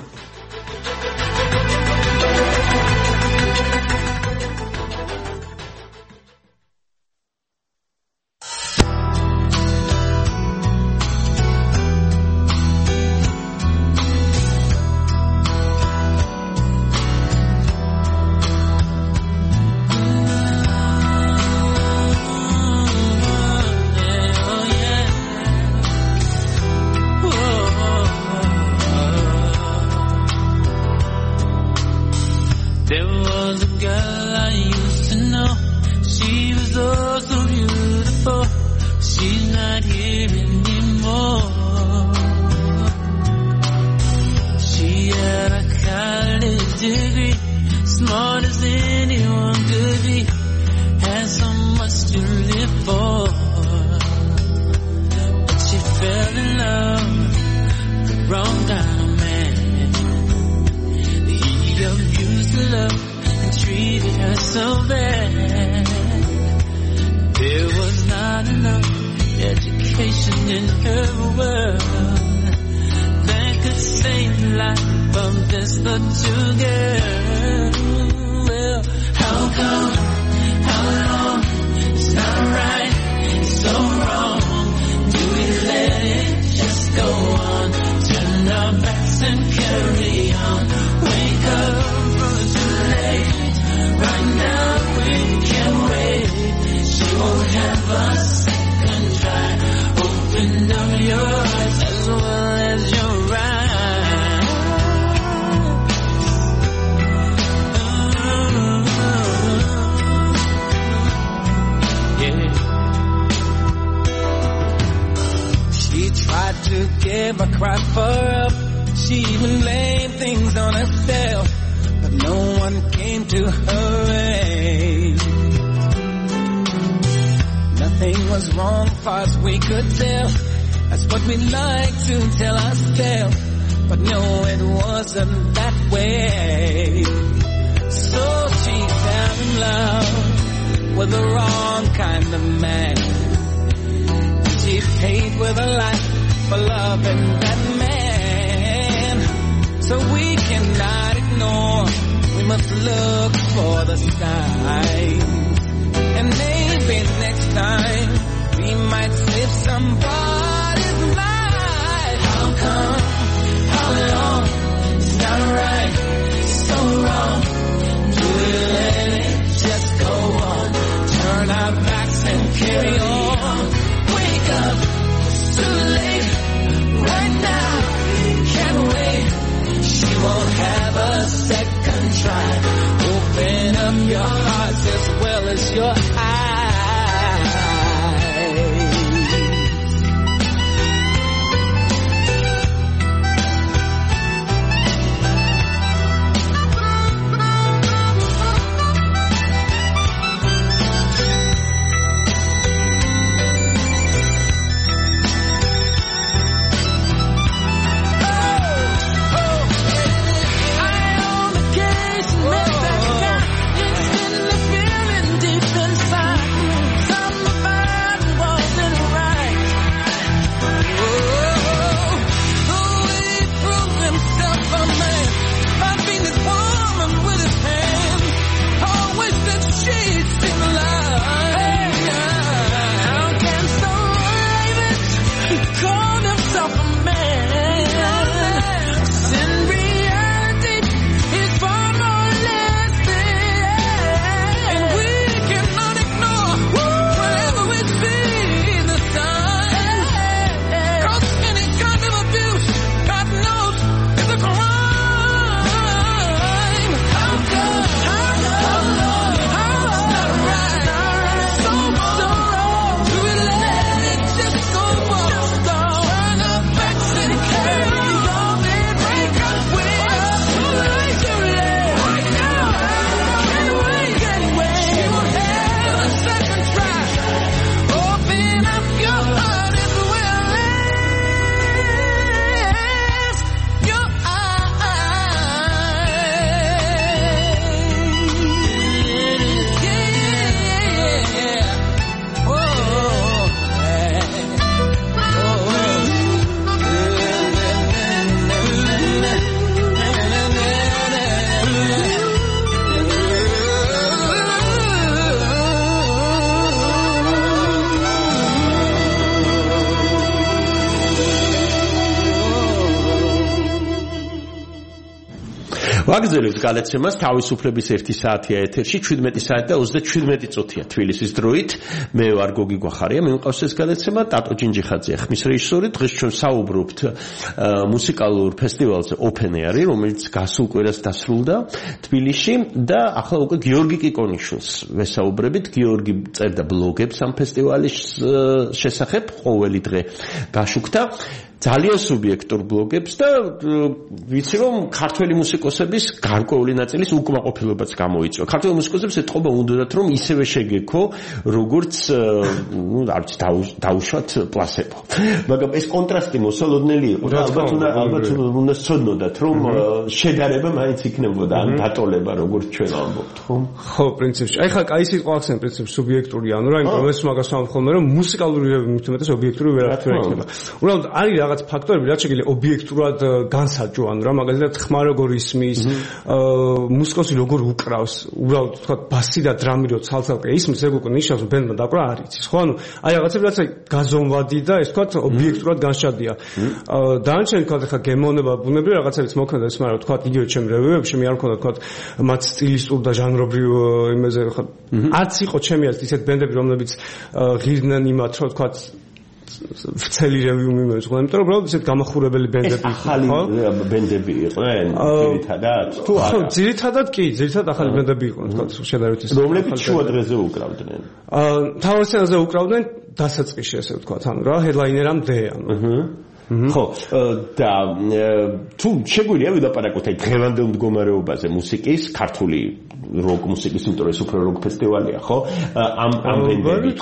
ვაგრძელებთ გადაცემას თავისუფლების 1 საათია ეთერში 17 საათი და 37 წუთია თბილისის დროით. მე ვარ გოგი გვახარია, მე მყავს ეს გადაცემა ტატო ჯინჯიხაძე ხმის რეჟისორი. დღეს ჩვენ საუბრობთ მუსიკალურ ფესტივალზე Open Air, რომელიც გასულ კვირას დასრულდა თბილისში და ახლა უკვე გიორგი კიკონიშვილს ვესაუბრებით. გიორგი წერდა ბლოგებს ამ ფესტივალის შესახებ, ყოველი დღე გაშუქდა ძალიან სუბიექტურ ბლოგებს და ვიცი რომ ქართველი მუსიკოსების გარკვეული ნაწილის უკმაყოფილებაც გამოიწვია. ქართველი მუსიკოსებს ეთყობა უნდათ რომ ისევე შეგექო როგორც არ ვიცი დაუშვათ პლასებო. მაგრამ ეს კონტრასტი მოსალოდნელი იყო და ალბათ უნდა სწოდნოდათ რომ შედარება მაინც იქნებოდა ან დატოლება როგორც ჩვენ ამბობთ, ხო? ხო, პრინციპში. აი ხა კაი სიტყვა ახსენ პრინციპში სუბიექტური ანუ რა იმიტომ ეს მაგას ვამბობ რომ მუსიკალური მითუმეტეს ობიექტური ვერაფერი არ იქნება. უბრალოდ არის რაღაც ფაქტორები, რაც შეიძლება ობიექტურად განსაჯო, ანუ რა მაგალითად ხმა როგორ ისმის, მუსიკოსი როგორ უკრავს, უბრალოდ თქვა ბასი და დრამი რო ცალ-ცალკე ისმის, ეგ უკვე ნიშნავს რომ ბენდმა დაკვრა არ იცის, ხო? ანუ აი რაღაცები რაც გაზომვადი და ეს თქვა ობიექტურად განშადია. დანარჩენი თქვა ხა გემოვნება ბუნებრივი რაღაცებიც მოქმედა ეს, მაგრამ თქვა იგივე ჩემ რევიუებში მე არ მქონდა თქვა მათ სტილისტურ და ჟანრობრივ იმაზე ხა არც იყო ჩემი აზრით ისეთ ბენდები რომლებიც ღირდნენ იმათ რომ თქვა ვცელი რევიუმი მეუღლა, იმიტომ რომ უბრალოდ ისეთ გამახურებელი ბენდები იყო. ახალი ბენდები იყვნენ ძირითადად? თუ არა? ხო, ძირითადად კი, ძირითადად ახალი ბენდები იყვნენ, თქვა შედარებით ის. რომლებიც შუა დღეზე უკრავდნენ? თავარ სცენაზე უკრავდნენ დასაწყისში, ესე ვთქვათ, ანუ რა, ჰედლაინერამდე, ანუ. ხო, და თუ შეგვიძლია ვილაპარაკოთ აი დღევანდელ მდგომარეობაზე მუსიკის, ქართული როკ მუსიკის, იმიტომ რომ ეს უფრო როკ ფესტივალია, ხო? ამ ბენდებით.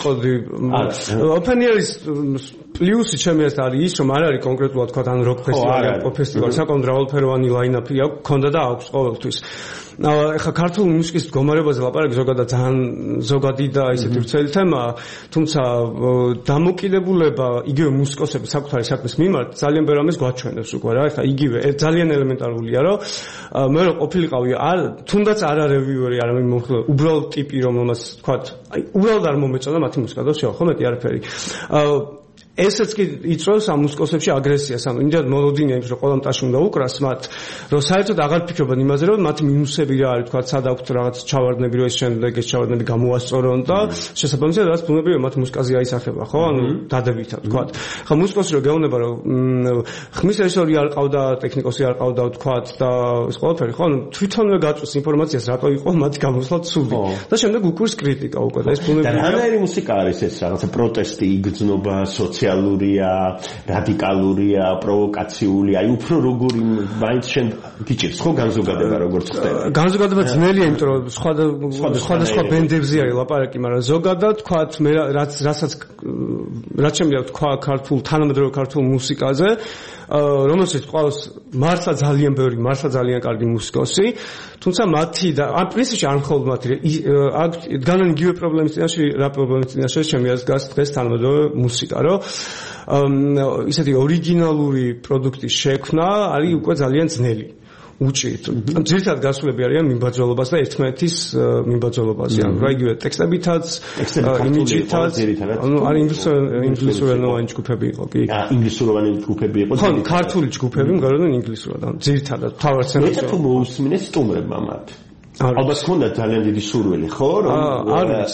Open Air-ის პლუსი ჩემი აზრით არის ის, რომ არ არის კონკრეტულად თქვა ან როკ ფესტივალი, ან პოპ ფესტივალი, საკმაოდ მრავალფეროვანი ლაინაპი აქვს, ქონდა და აქვს ყოველთვის. ეხლა ქართული მუსიკის მდგომარეობაზე ლაპარაკი ზოგადად ძალიან ზოგადი და ისეთი ვრცელი თემაა, თუმცა დამოკიდებულება იგივე მუსიკოსების საკუთარი საქმის მიმართ ძალიან ბევრ ამას გვაჩვენებს უკვე რა. ეხლა იგივე ძალიან ელემენტარულია, რომ მე რო ყოფილიყავი თუნდაც არა რევიუერი, არამედ მომხდარი უბრალოდ ტიპი, რომელმაც თქვა, აი უბრალოდ არ მომეწონა მათი მუსიკა და შევა, ხო მეტი არაფერი. ესეც კი იწვევს ამ მუსიკოსებში აგრესიას, ანუ იმდენად მოლოდინია იმის რომ ყველა მტაში უნდა უკრას მათ, რომ საერთოდ აღარ ფიქრობენ იმაზე, რომ მათი მინუსები რა არის, თქვა სად აქვთ რაღაც ჩავარდნები, რომ ეს შემდეგ ეს ჩავარდნები გამოასწორონ და შესაბამისად რაც ბუნებრივია მათ მუსიკაზე აისახება, ხო? ანუ დადებითად, თქვა. ხა მუსიკოსი რო გეუბნება, რომ ხმის რეჟისორი არ ყავდა, ტექნიკოსი არ ყავდა, თქვა და ეს ყველაფერი, ხო? ანუ თვითონვე გაწვეს ინფორმაციას, რატო იყო მათი გამოსვლა ცუდი. და შემდეგ უკვირს კრიტიკა უკვე და ეს ბუნებრივია. და რანაირი მუსიკა არის ეს, რაღაცა პროტესტი, იგრძნობა, სოციალურია, რადიკალურია, პროვოკაციული, აი უფრო როგორი მაინც შენ გიჭირს ხო განზოგადება როგორც ხდება? განზოგადება ძნელია, იმიტომ რომ სხვადასხვა ბენდებზე არის ლაპარაკი, მაგრამ ზოგადად თქვათ მე რაც შემიძლია თქვა ქართულ თანამედროვე ქართულ მუსიკაზე, რომელსაც ყავს მართლა ძალიან ბევრი, მართლა ძალიან კარგი მუსიკოსი, თუმცა მათი და ამ პრინციპში არ მხოლოდ მათი აქ დგანან იგივე პრობლემის წინაშე, რა პრობლემის წინაშე ჩემი აზრით დგას დღეს თანამედროვე მუსიკა, რომ ისეთი ორიგინალური პროდუქტის შექმნა არის უკვე ძალიან ძნელი. უჭირთ. ძირითადად გასულები არიან მიმბაძველობას და ერთმანეთის მიმბაძველობაზე. ანუ რა იგივე ტექსტებითაც, იმიჯითაც, ანუ არის ინგლისურენოვანი ჯგუფები იყო, კი. ინგლისუროვანი ჯგუფები იყო. ხო, ქართული ჯგუფები მგონია ინგლისურად, ანუ ძირითადად თავარ სცენაზე. მე თუ მოусმინე სტუმრებმა მათ. ალბათ ქონდა ძალიან დიდი სურვილი, ხო? არის.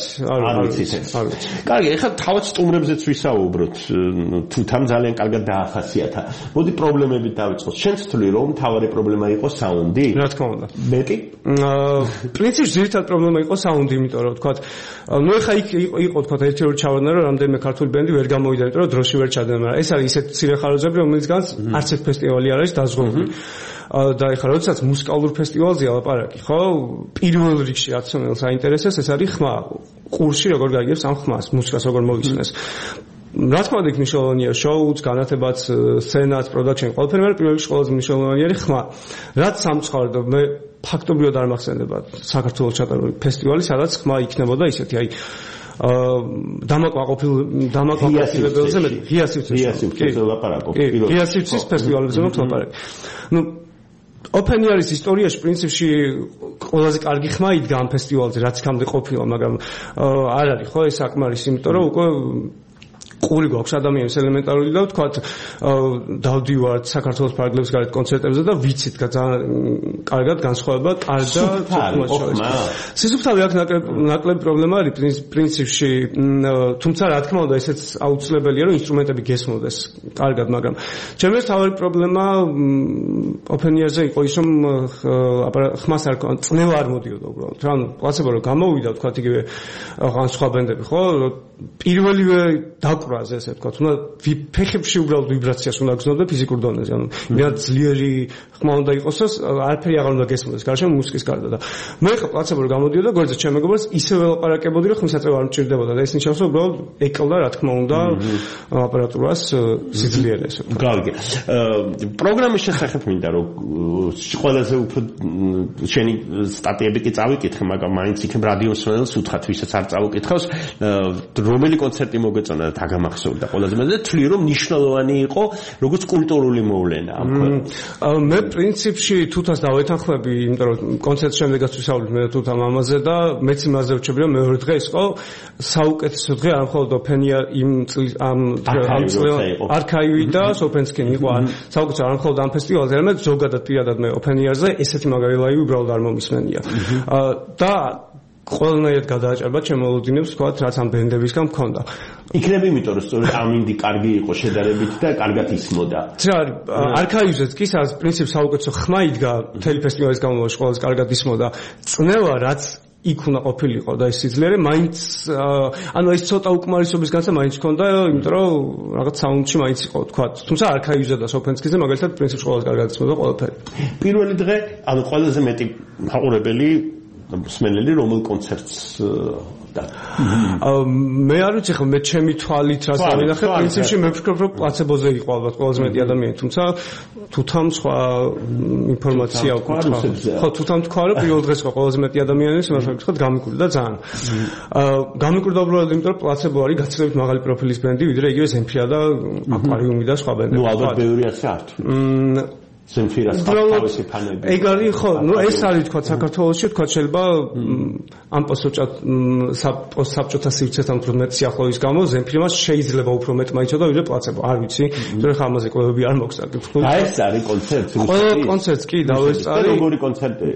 კარგი, ეხლა თავად სტუმრებზეც ვისაუბროთ, თუ თან ძალიან კარგად დაახასიათა. მოდი პრობლემებით დავიწყოთ. შენ თვლი რომ თავარი პრობლემა იყო საუნდი? რა თქმა უნდა. მეტი? პრინციპში ძირითადად პრობლემა იყო საუნდი, იმიტომ რომ თქვა, ნუ ეხლა იყო თქვა ერთ-ერთი ჩავარდნა, რომ რამდენიმე ქართული ბენდი ვერ გამოვიდა, იმიტომ რომ დროში ვერ ჩადნენ, მაგრამ ეს არის ისეთ მცირე ხაროძები, რომელიცგანაც არც ერთ ფესტივალი არ არის დაზღვეული. და ეხლა როდესაც მუსიკალურ ფესტივალზეა ლაპარაკი, ხო? პირველ რიგში რაც მომელს აინტერესებს, ეს არის ხმა. ყურში როგორ გაიგებს ამ ხმას, მუსიკას როგორ მოისმენს. რა თქმა უნდა, მნიშვნელოვანია შოუც, განათებაც, სცენაც, პროდაქშენი, ყველაფერი, მაგრამ პირველ რიგში ყველაზე მნიშვნელოვანი არის ხმა. რაც სამწუხაროდ მე ფაქტობრივად არ მახსენდება საქართველოს ჩატარებული ფესტივალი, სადაც ხმა იქნებოდა ისეთი, აი დამაკმაყოფილებელზე მე ღია სივრცეზე ლაპარაკობ. ღია სივრცის ფესტივალებზე ლაპარაკი. ნუ Open Air-ის ისტორიაში პრინციპში ყველაზე კარგი ხმა იდგა ამ ფესტივალზე, რაც იქამდე ყოფილა, მაგრამ არ არის ხო ეს საკმარისი, იმიტომ რომ უკვე ყური გვაქვს ადამიანის ელემენტარული და ვთქვათ დავდივართ საქართველოს ფარგლებს გარეთ კონცერტებზე და ვიცით ძალიან კარგად განსხვავება კარგა სისუფთავე აქ ნაკლები პრობლემა არის პრინციპში თუმცა რა თქმა უნდა ესეც აუცილებელია რომ ინსტრუმენტები გესმოდეს კარგად მაგრამ ჩემი თავი პრობლემა open ear-ზე იყო ის რომ ხმას არ წნევა არ მოდიოდა უბრალოდ რა პლაცებო რომ გამოვიდა ვთქვათ იგივე ან სხვა ბენდები ხო პირველივე დაკვრაზე ესე ვთქვათ უნდა ფეხებში უბრალოდ ვიბრაციას უნდა გზნოდე ფიზიკურ დონეზე ანუ მე ძლიერი ხმა უნდა იყოს არაფერი აღარ უნდა გესმოდეს გარშემო მუსიკის გარდა და მე ხა პლაცებო რომ გამოდიოდა გვერდზე ჩემ მეგობრებს ისე ველაპარაკებოდი რომ ხმისაწვევა არ მჭირდებოდა და ეს ნიშნავს რომ უბრალოდ ეკლდა რა თქმა უნდა აპარატურას სიძლიერე ესე ვთქვათ გავიგე პროგრამის შესახებ მინდა რომ ყველაზე უფრო შენი სტატიები კი წავიკითხე მაგრამ მაინც იქნებ რადიოს მსმენელს უთხრათ ვისაც არ წავიკითხავს რომელი კონცერტი მოგეწონა და დაგამახსოვრდა ყველაზე მეტად თვლი რომ მნიშვნელოვანი იყო როგორც კულტურული მოვლენა ამ ქვეყანაში მე პრინციპში თუთას დავეთანხმები იმიტომ რომ კონცერტის შემდეგაც ვისაუბრეთ მე თუთა მამაზე და მეც იმაზე ვჩები რომ მეორე დღე იყო საუკეთესო დღე არ მხოლოდ ოფენია იმ ამ არქაივი და სოფენსკენი იყო საუკეთესო არ მხოლოდ ამ ფესტივალზე არამედ ზოგადად პირადად მე ოფენიარზე ესეთი მაგარი ლაივი უბრალოდ არ მომისმენია და ყველანაირად გადააჭარბა ჩემ მოლოდინებს ვთქვათ რაც ამ ბენდებისგან მქონდა იქნება იმიტომ რომ სწორედ ამინდი კარგი იყო შედარებით და კარგად ისმოდა რა არქაივზეც კი სადაც პრინციპ საუკეთესო ხმა იდგა მთელი ფესტივალის განმავლობაში ყველაზე კარგად ისმოდა წნევა რაც იქ უნდა ყოფილიყო და ეს სიძლიერე მაინც ანუ ეს ცოტა უკმარისობის განსა მაინც ჰქონდა იმიტომ რომ რაღაც საუნდში მაინც იყო თქვა თუმცა არქაივზე და სოფენსკიზე მაგალითად პრინციპში ყველაზე კარგად ისმოდა ყველაფერი პირველი დღე ანუ ყველაზე მეტი მაყურებელი მსმენელი რომელ კონცერტს და მე არ ვიცი ხო მე ჩემი თვალით რას ავინახე პრინციპში მე ვფიქრობ რომ პლაცებოზე იყო ალბათ ყველაზე მეტი ადამიანი თუმცა თუთამ სხვა ინფორმაცია ვკითხა ხო თუთამ თქვა რომ პირველ დღეს იყო ყველაზე მეტი ადამიანი იმას ვკითხოთ გამიკვირდა ძალიან გამიკვირდა უბრალოდ იმიტომ რომ პლაცებო არის გაცილებით მაღალი პროფილის ბენდი ვიდრე იგივე ზემფირა და აკვარიუმი და სხვა ბენდები ნუ ალბათ ბევრი ასე არ ზემფირას თავისი ფანები. ეგ არის ხო, ნუ ეს არის თქვა საქართველოში, თქვა შეიძლება ამ საბჭოთა სივრცესთან უფრო მეტ სიახლოვის გამო ზემფირას შეიძლება უფრო მეტ მაიცოდა ვიდრე პლაცებო, არ ვიცი. იმიტომ რომ ამაზე კვლევები არ მოგსაკით. აი ეს არის კონცერტი. ყველა კონცერტი კი დავესწარი. როგორი კონცერტი?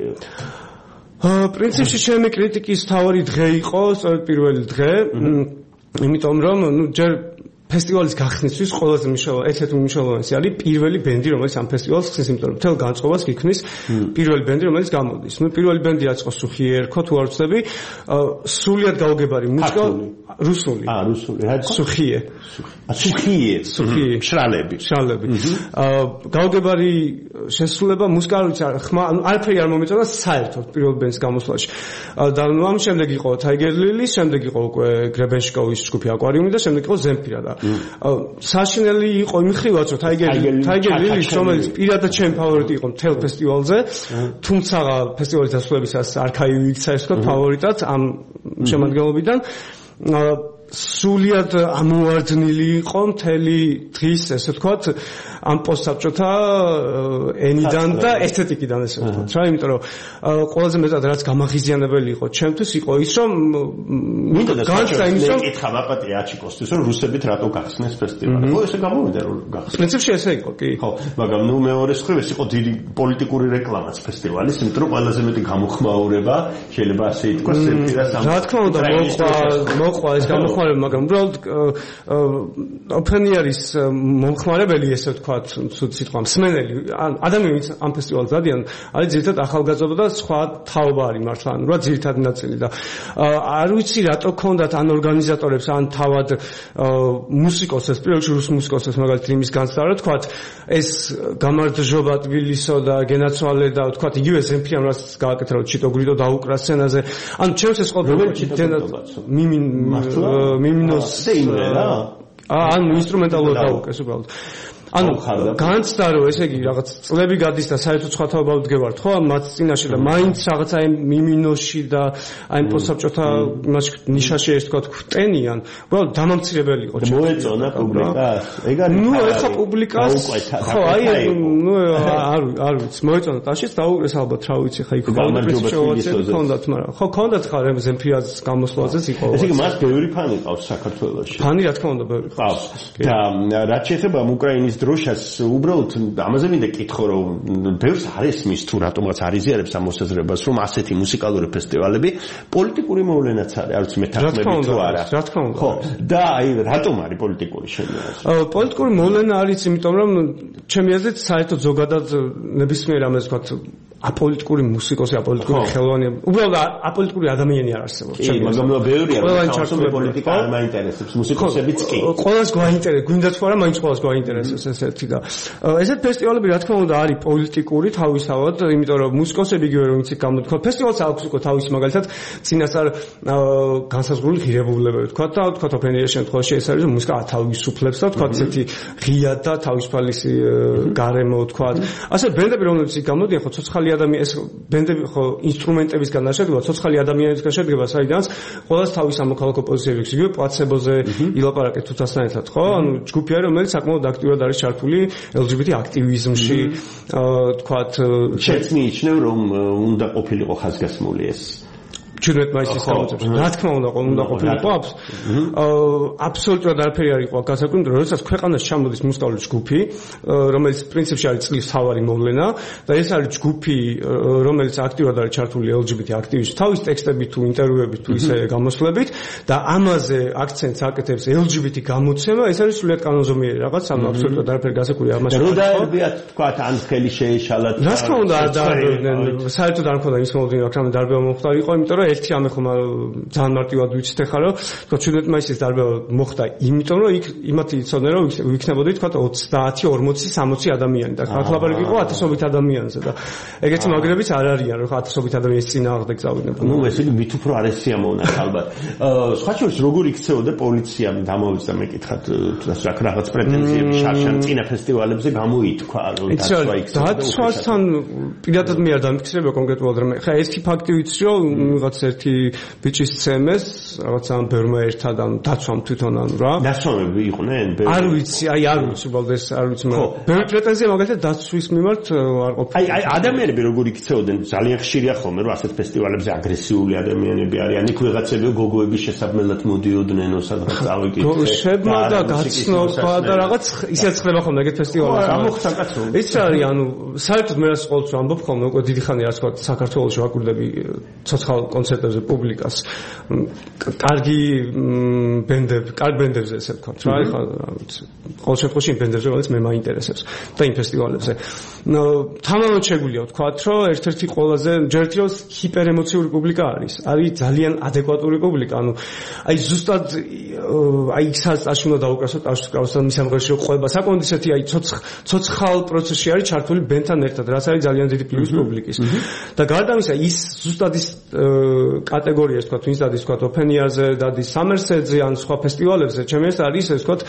პრინციპში ჩემი კრიტიკის თავი დღე იყო, სწორედ პირველი დღე. იმიტომ რომ ნუ ჯერ ფესტივალის გახსნისთვის ყველაზე ერთ-ერთი მნიშვნელოვანი არის პირველი ბენდი, რომელიც ამ ფესტივალს ხსნის, იმიტომ რომ მთელ განწყობას გიქმნის პირველი ბენდი, რომელიც გამოდის. ნუ პირველი ბენდი რაც იყო სუხიე ერქო, თუ არ ვცდები, სულიად გაუგებარი მუსიკა, რუსული. რუსული. სუხიე. სუხიე. შრალები. გაუგებარი შესრულება, მუსიკა არ ვიცი, ხმა, არაფერი არ მომეწონა საერთოდ პირველ ბენდის გამოსვლაში. და ნუ ამ შემდეგ იყო Tiger Lily, შემდეგ იყო უკვე გრებენშკოვის ჯგუფი აკვარიუმი და შემდეგ იყო ზემფირა და საშინელი იყო იმხრივაც რომ Tiger Lily რომელიც პირადად ჩემი ფავორიტი იყო მთელ ფესტივალზე თუმცა ფესტივალის დასრულებისას არქაივი იქცა ეს თქო ფავორიტად ამ შემადგენლობიდან სულიად ამოვარდნილი იყო მთელი დღის ესე ვთქვათ ამ პოსტსაბჭოთა ენიდან და ესთეტიკიდან ესე ვთქვათ რა იმიტომ რომ ყველაზე მეტად რაც გამაღიზიანებელი იყო ჩემთვის იყო ის რომ განსა იმის რომ კითხა ვაპატი აჩიკოსთვის რომ რუსებით რატო გახსნეს ფესტივალი ხო ესე გამოვიდა რომ გახსნეს პრინციპში ესე იყო კი ხო მაგრამ ნუ მეორე მხრივ ეს იყო დიდი პოლიტიკური რეკლამაც ფესტივალის იმიტომ რომ ყველაზე მეტი გამოხმაურება შეიძლება ასე ითქვას ზემფირას ამ რა თქმა უნდა მოყვა ეს გამოხმაურება მაგრამ უბრალოდ ოფენიარის მომხმარებელი ესე ვთქვათ სიტყვა მსმენელი ადამიანის ამ ფესტივალს დადიან არის ძირითადად ახალგაზრდა და სხვა თაობა არის მართლა ანუ რა ძირითადი ნაწილი და არ ვიცი რატო ქონდათ ან ორგანიზატორებს ან თავად მუსიკოსებს პირველში რუს მუსიკოსებს მაგალითად იმის განცდა რა ვთქვათ ეს გამარჯობა თბილისო და გენაცვალე და ვთქვათ იგივე ზემფირამ რაც გააკეთა რომ ჩიტოგრიდო დაუკრა სცენაზე ანუ ჩემს ეს ყოველდღე მიმინოს ანუ ინსტრუმენტალურად დაუკეს უბრალოდ ანუ განცდა რომ ესე იგი რაღაც წლები გადის და საერთოდ სხვა თაობად ვდგევართ ხო მათ წინაშე და მაინც რაღაც აი მიმინოში და აი პოსტსაბჭოთა ნიშაში ეს თქვა ვტენიან უბრალოდ დამამცირებელი იყო მოეწონა პუბლიკას ეგ არის ნუ ეხა პუბლიკას ხო აი ნუ არ ვიცი მოეწონა ტაშიც დაუგრეს ალბათ რა ვიცი ხა იქ ქონდათ მაგრამ ხო ქონდათ ხარ ზემფიაზის გამოსვლაზეც იყო ესე იგი მას ბევრი ფანი ყავს საქართველოში ფანი რა თქმა უნდა ბევრი ყავს და რაც შეეხება უკრაინის დროშას უბრალოდ ამაზე მინდა კითხო რომ ბევრს არ ესმის თუ რატომღაც არ იზიარებს ამ მოსაზრებას რომ ასეთი მუსიკალური ფესტივალები პოლიტიკური მოვლენაც არის არ ვიცი მეთანხმები თუ არა რა თქმა უნდა ხო და აი რატომ არის პოლიტიკური შემიძლია პოლიტიკური მოვლენა არის იმიტომ რომ ჩემი აზრით საერთოდ ზოგადად ნებისმიერ ამას ვთქვათ აპოლიტიკური მუსიკოსი, აპოლიტიკური ხელოვანი, უბრალოდ აპოლიტიკური ადამიანი არ არსებობს. კი, მაგრამ ბევრია, რომ პოლიტიკა არ მაინტერესებს, მუსიკოსებიც კი. ყველას გვაინტერესებს, გვინდა თუ არა, მაინც ყველას გვაინტერესებს ესეთი და ესეთ ფესტივალები რა თქმა უნდა არის პოლიტიკური თავისთავად, იმიტომ რომ მუსიკოსები იგივე რომ იცი გამოთქვა, ფესტივალს აქვს უკვე თავისი მაგალითად წინასწარ განსაზღვრული ღირებულებები თქვა და თქვა ოფენერიის შემთხვევაში ეს არის რომ მუსიკა ათავისუფლებს და თქვა ესეთი ღია და თავისუფალი გარემო თქვა. ასე ბენდები რომლებიც გამოდიან ხო ცოცხალი ადამიანი ეს ბენდები ხო ინსტრუმენტებისგან არ შედგება, ცოცხალი ადამიანებისგან შედგება, საიდანაც ყველას თავის ამოქალაქო პოზიციები აქვს, იგივე პლაცებოზე ილაპარაკეთ თუთასთან ერთად, ხო? ანუ ჯგუფი არის, რომელიც საკმაოდ აქტიურად არის ჩართული LGBT აქტივიზმში, თქვათ, შეც მიიჩნევ, რომ უნდა ყოფილიყო ხაზგასმული ეს 17 მაისის გამოძიებას. რა თქმა უნდა, უნდა ყოფილიყო აბსოლუტურად არაფერი არ იყო გასაკვირვებელი, როდესაც ქვეყანაში ჩამოდის მუსიკალური ჯგუფი, რომელიც პრინციპში არის წლის თავარი მოვლენა და ეს არის ჯგუფი, რომელიც აქტიურად არის ჩართული LGBT აქტივიზმში, თავის ტექსტებით თუ ინტერვიუებით თუ ისე გამოსვლებით და ამაზე აქცენტს აკეთებს LGBT გამოცემა, ეს არის სრულიად კანონზომიერი რაღაც, ანუ აბსოლუტურად არაფერი გასაკვირვებელი ამაში. რო დაერბიათ თქვა თან ხელი შეეშალათ. რა თქმა უნდა, არ დაერბიდნენ, საერთოდ არ მქონდა ის მოლოდინი, მაგრამ დარბევა მოხდა იყო, იმიტომ რომ ერთი ამე ხომ ძალიან მარტივად ვიცით ახლა რომ 17 მაისის დარბევა მოხდა იმიტომ რომ იქ იმათი იცოდნენ რომ იქნებოდა თქვა 30, 40, 60 ადამიანი და ხალხლაპარაკი იყო 1000-ობით ადამიანზე და ეგეთი მაგრებიც არ არიან რომ 1000-ობით ადამიანის წინააღმდეგ წავიდნენ. ნუ ესე იგი მით უფრო არესია მონახ ალბათ. სხვა შორის როგორ იქცეოდა პოლიციამ დამოვიწყდა მეკითხათ რაღაც პრეტენზიები შარშან წინა ფესტივალებზე გამოითქვა რომ დაცვა იქცეოდა. დაცვასთან პირადად მე არ დამიფიქრებია კონკრეტულად რომ ხა ერთი ფაქტი ვიცი რომ რაღაც ერთი ბიჭის ცემეს რაღაც ამ ბერმა ერთად ან დაცვამ თვითონ ან რა დაცვამები იყვნენ არ ვიცი აი არ ვიცი უბრალოდ ეს არ ვიცი მაგრამ ბევრი პრეტენზია მაგალითად დაცვის მიმართ არ ყოფილა აი ადამიანები როგორ იქცეოდნენ ძალიან ხშირია ხოლმე რომ ასეთ ფესტივალებზე აგრესიული ადამიანები არიან იქ ვიღაცები გოგოების შესაბმელად მოდიოდნენ სადღაც წავიკითხე შემა და გაცნობა და რაღაც ისეც ხდება ხოლმე ეგეთ ფესტივალებში გამოხდა კაცო ის არის ანუ საერთოდ მე რას ყოველთვის ამბობ ხოლმე უკვე დიდი ხანი რაც ვთქვა საქართველოში ვაკვირდები ცოცხალ კონცერტებზე პუბლიკას კარგი ბენდებზე ესე ვთქვათ რა ეხლა ყოველ შემთხვევაში ბენდებზე რომელიც მე მაინტერესებს და იმ ფესტივალებზე თამამად შეგვიძლია ვთქვათ რომ ერთ-ერთი ყველაზე ჯერჯერობით რომ ჰიპერემოციური პუბლიკა არის ძალიან ადეკვატური პუბლიკა ანუ აი ზუსტად აი საერთოდ უნდა დაუკრასოთ ასკრავსთან მისამღერში რომ ყვება საკმაოდ ისეთი აი ცოცხალ პროცესში არის ჩართული ბენდთან ერთად რაც არის ძალიან დიდი პლუს პუბლიკის და გარდა ამისა ის ზუსტად ის კატეგორიას თქვა ვინც დადის თქვა ოფენიაზე დადის სამერსედზე ან სხვა ფესტივალებზე ჩემი ეს არის ეს თქვა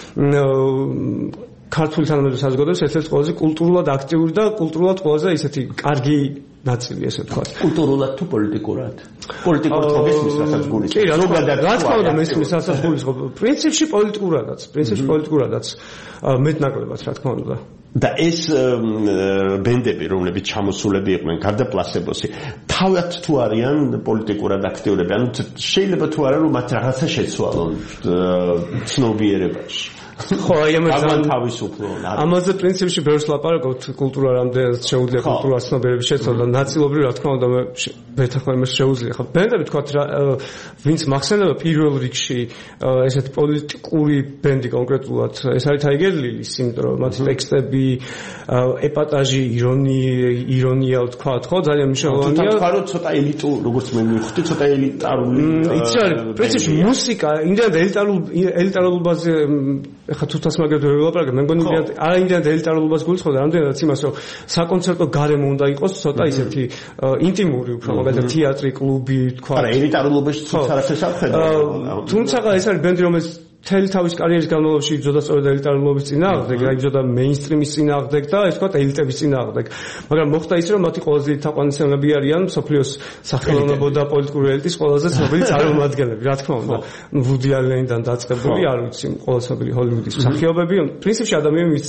ქართული თანამედროვე საზოგადოების ერთ-ერთი ყველაზე კულტურულად აქტიური და კულტურულად ყველაზე ისეთი კარგი ნაწილი ესე თქვა კულტურულად თუ პოლიტიკურად პოლიტიკურად ხო გესმის რასაც გულის კი რა თქმა უნდა მესმის რასაც გულის ხო პრინციპში პოლიტიკურადაც მეტნაკლებად რა თქმა უნდა და ეს ბენდები რომლებიც ჩამოსულები იყვნენ გარდა პლასებოსი თავად თუ არიან პოლიტიკურად აქტიურები ანუ შეიძლება თუ არა რომ მათ რაღაცა შეცვალონ ცნობიერებაში ხო აი ამაზე თავისუფლო ამაზე პრინციპში ბევრს ლაპარაკობთ კულტურა რამდენად შეუძლია კულტურას ცნობიერების შეცვალა და ნაწილობრივ რა თქმა უნდა ბეთახმა იმას შეუძლია ხო ბენდები თქვათ ვინც მახსენდება პირველ რიგში ესეთ პოლიტიკური ბენდი კონკრეტულად ეს არის Tiger Lilies იმიტომ რომ მათი ტექსტები ეპატაჟი ირონია ვთქვათ ხო ძალიან მნიშვნელოვანია თქვა რომ ცოტა ელიტუ როგორც მე მივხვდი ცოტა ელიტარული იცი არის პრინციპში მუსიკა იმდენად ელიტარულობაზე ეხა თუთას მაგერ ვერ ვილაპარაკებ მე მგონი იმდენად ელიტარულობას გულისხმობდა რამდენადაც იმას რომ საკონცერტო გარემო უნდა იყოს ცოტა ისეთი ინტიმური უფრო მაგალითად თეატრი კლუბი თქვა არა ელიტარულობაში თუმცა არაფერს არ ხედავ თუმცა ეს არის ბენდი რომელიც მთელი თავის კარიერის განმავლობაში იბრძოდა სწორედ ელიტარულობის წინააღმდეგ, იბრძოდა მეინსტრიმის წინააღმდეგ და ეს თქვა ელიტების წინააღმდეგ. მაგრამ მოხდა ის, რომ მათი ყველაზე დიდი თაყვანისმცემლები არიან მსოფლიოს სახელმწიფო და პოლიტიკური ელიტის ყველაზე ცნობილი წარმომადგენლები, რა თქმა უნდა. ვუდი ალენიდან დაწყებული, არ ვიცი, ყველა ცნობილი ჰოლივუდის მსახიობები, პრინციპში ადამიანის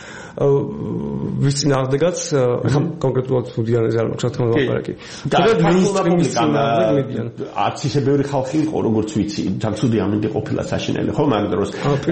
ვის წინააღმდეგაც ახლა კონკრეტულად ვუდიანაზე არ მაქვს რა თქმა უნდა ლაპარაკი. და მეინსტრიმის წინააღმდეგ მედიან. არც ისე ბევრი ხალხი იყო, როგორც ვიცი, თამცუდი ამინდი ყოფილა საშინელი, ხო, მაგ დროს.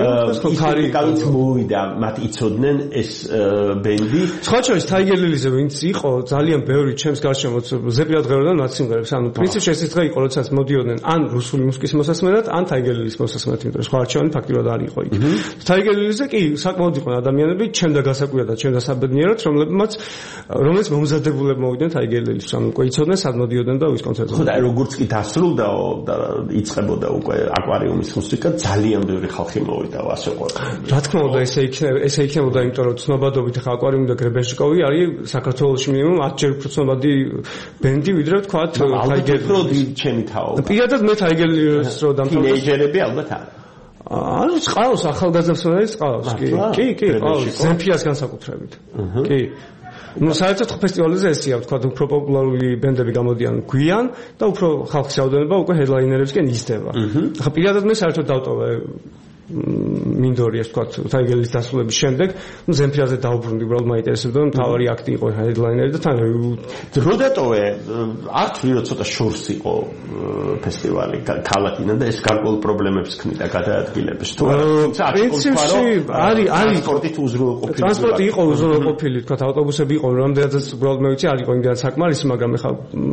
კარგად მოვიდა, მათ იცოდნენ ეს ბენდი. სხვა შორის Tiger Lily-ზე ვინც იყო, ძალიან ბევრი ჩემს გარშემოც ზეპირად ღეროდან მათ სიმღერებს. ანუ პრინციპში ეს დღე იყო, როდესაც მოდიოდნენ ან რუსული მუსიკის მოსასმენად, ან Tiger Lily-ის მოსასმენად, იმიტომ რომ სხვა არჩევანი ფაქტიურად არ იყო იქ. Tiger Lily-ზე კი საკმაოდ იყვნენ ადამიანები, ჩემ და გასაკვირად და ჩემ და საბედნიერად, რომელიც მომზადებულებ მოვიდნენ Tiger Lily-ს, ანუ უკვე იცოდნენ სად მოდიოდნენ და ვის კონცერტზე. ხო და როგორც კი დასრულდა და იწყებოდა უკვე აკვარიუმის მუსიკა, ძალიან ბევრი ხალხი მოვიდა, ასე ყო. რა თქმა უნდა, ესე იქნებოდა, იმიტომ რომ ცნობადობით ხა აკვარიუმი და გრებეშიკოვი არის საქართველოში მინიმუმ 10 ჯერ უფრო ცნობადი ბენდი, ვიდრე ვთქვათ Tiger Lily ჩემი თაობა. პირადად მე Tiger Lily-ს რო დამთავრდა. თინეიჯერები ალბათ არა. ანუ ყავს ახალგაზრდებს ყავს, კი, ყავს ზემფიას განსაკუთრებით. კი. ну საერთოდ ფესტივალზე ესია ვთქვათ უფრო პოპულარული ბენდები გამოდიან გვიან და უფრო ხალხის რაოდენობა უკვე ჰედლაინერებსკენ იზრდება. ახლა პირადად მე საერთოდ დავტოვე მინდორიას ვთქვათ Tiger Lily-ის დასრულების შემდეგ, ну ზემფიაზე დავბრუნდი, უბრალოდ მაინტერესებდა რომ თავარი აქტი იყო ჰედლაინერი და თან დრო დატოვე, არც ვირო ცოტა შორს იყო ფესტივალი ქალაქიდან და ეს გარკვეულ პრობლემებს ქმნიდა გადაადგილებას. თუ არა, პრინციპში არის ტრანსპორტით უზრუნველყოფილი. ტრანსპორტი იყო უზრუნველყოფილი, თქვათ ავტობუსები იყო, რამდენადაც უბრალოდ მე ვიცი, არ იყო იმდენად საკმარისი, მაგრამ ეხლა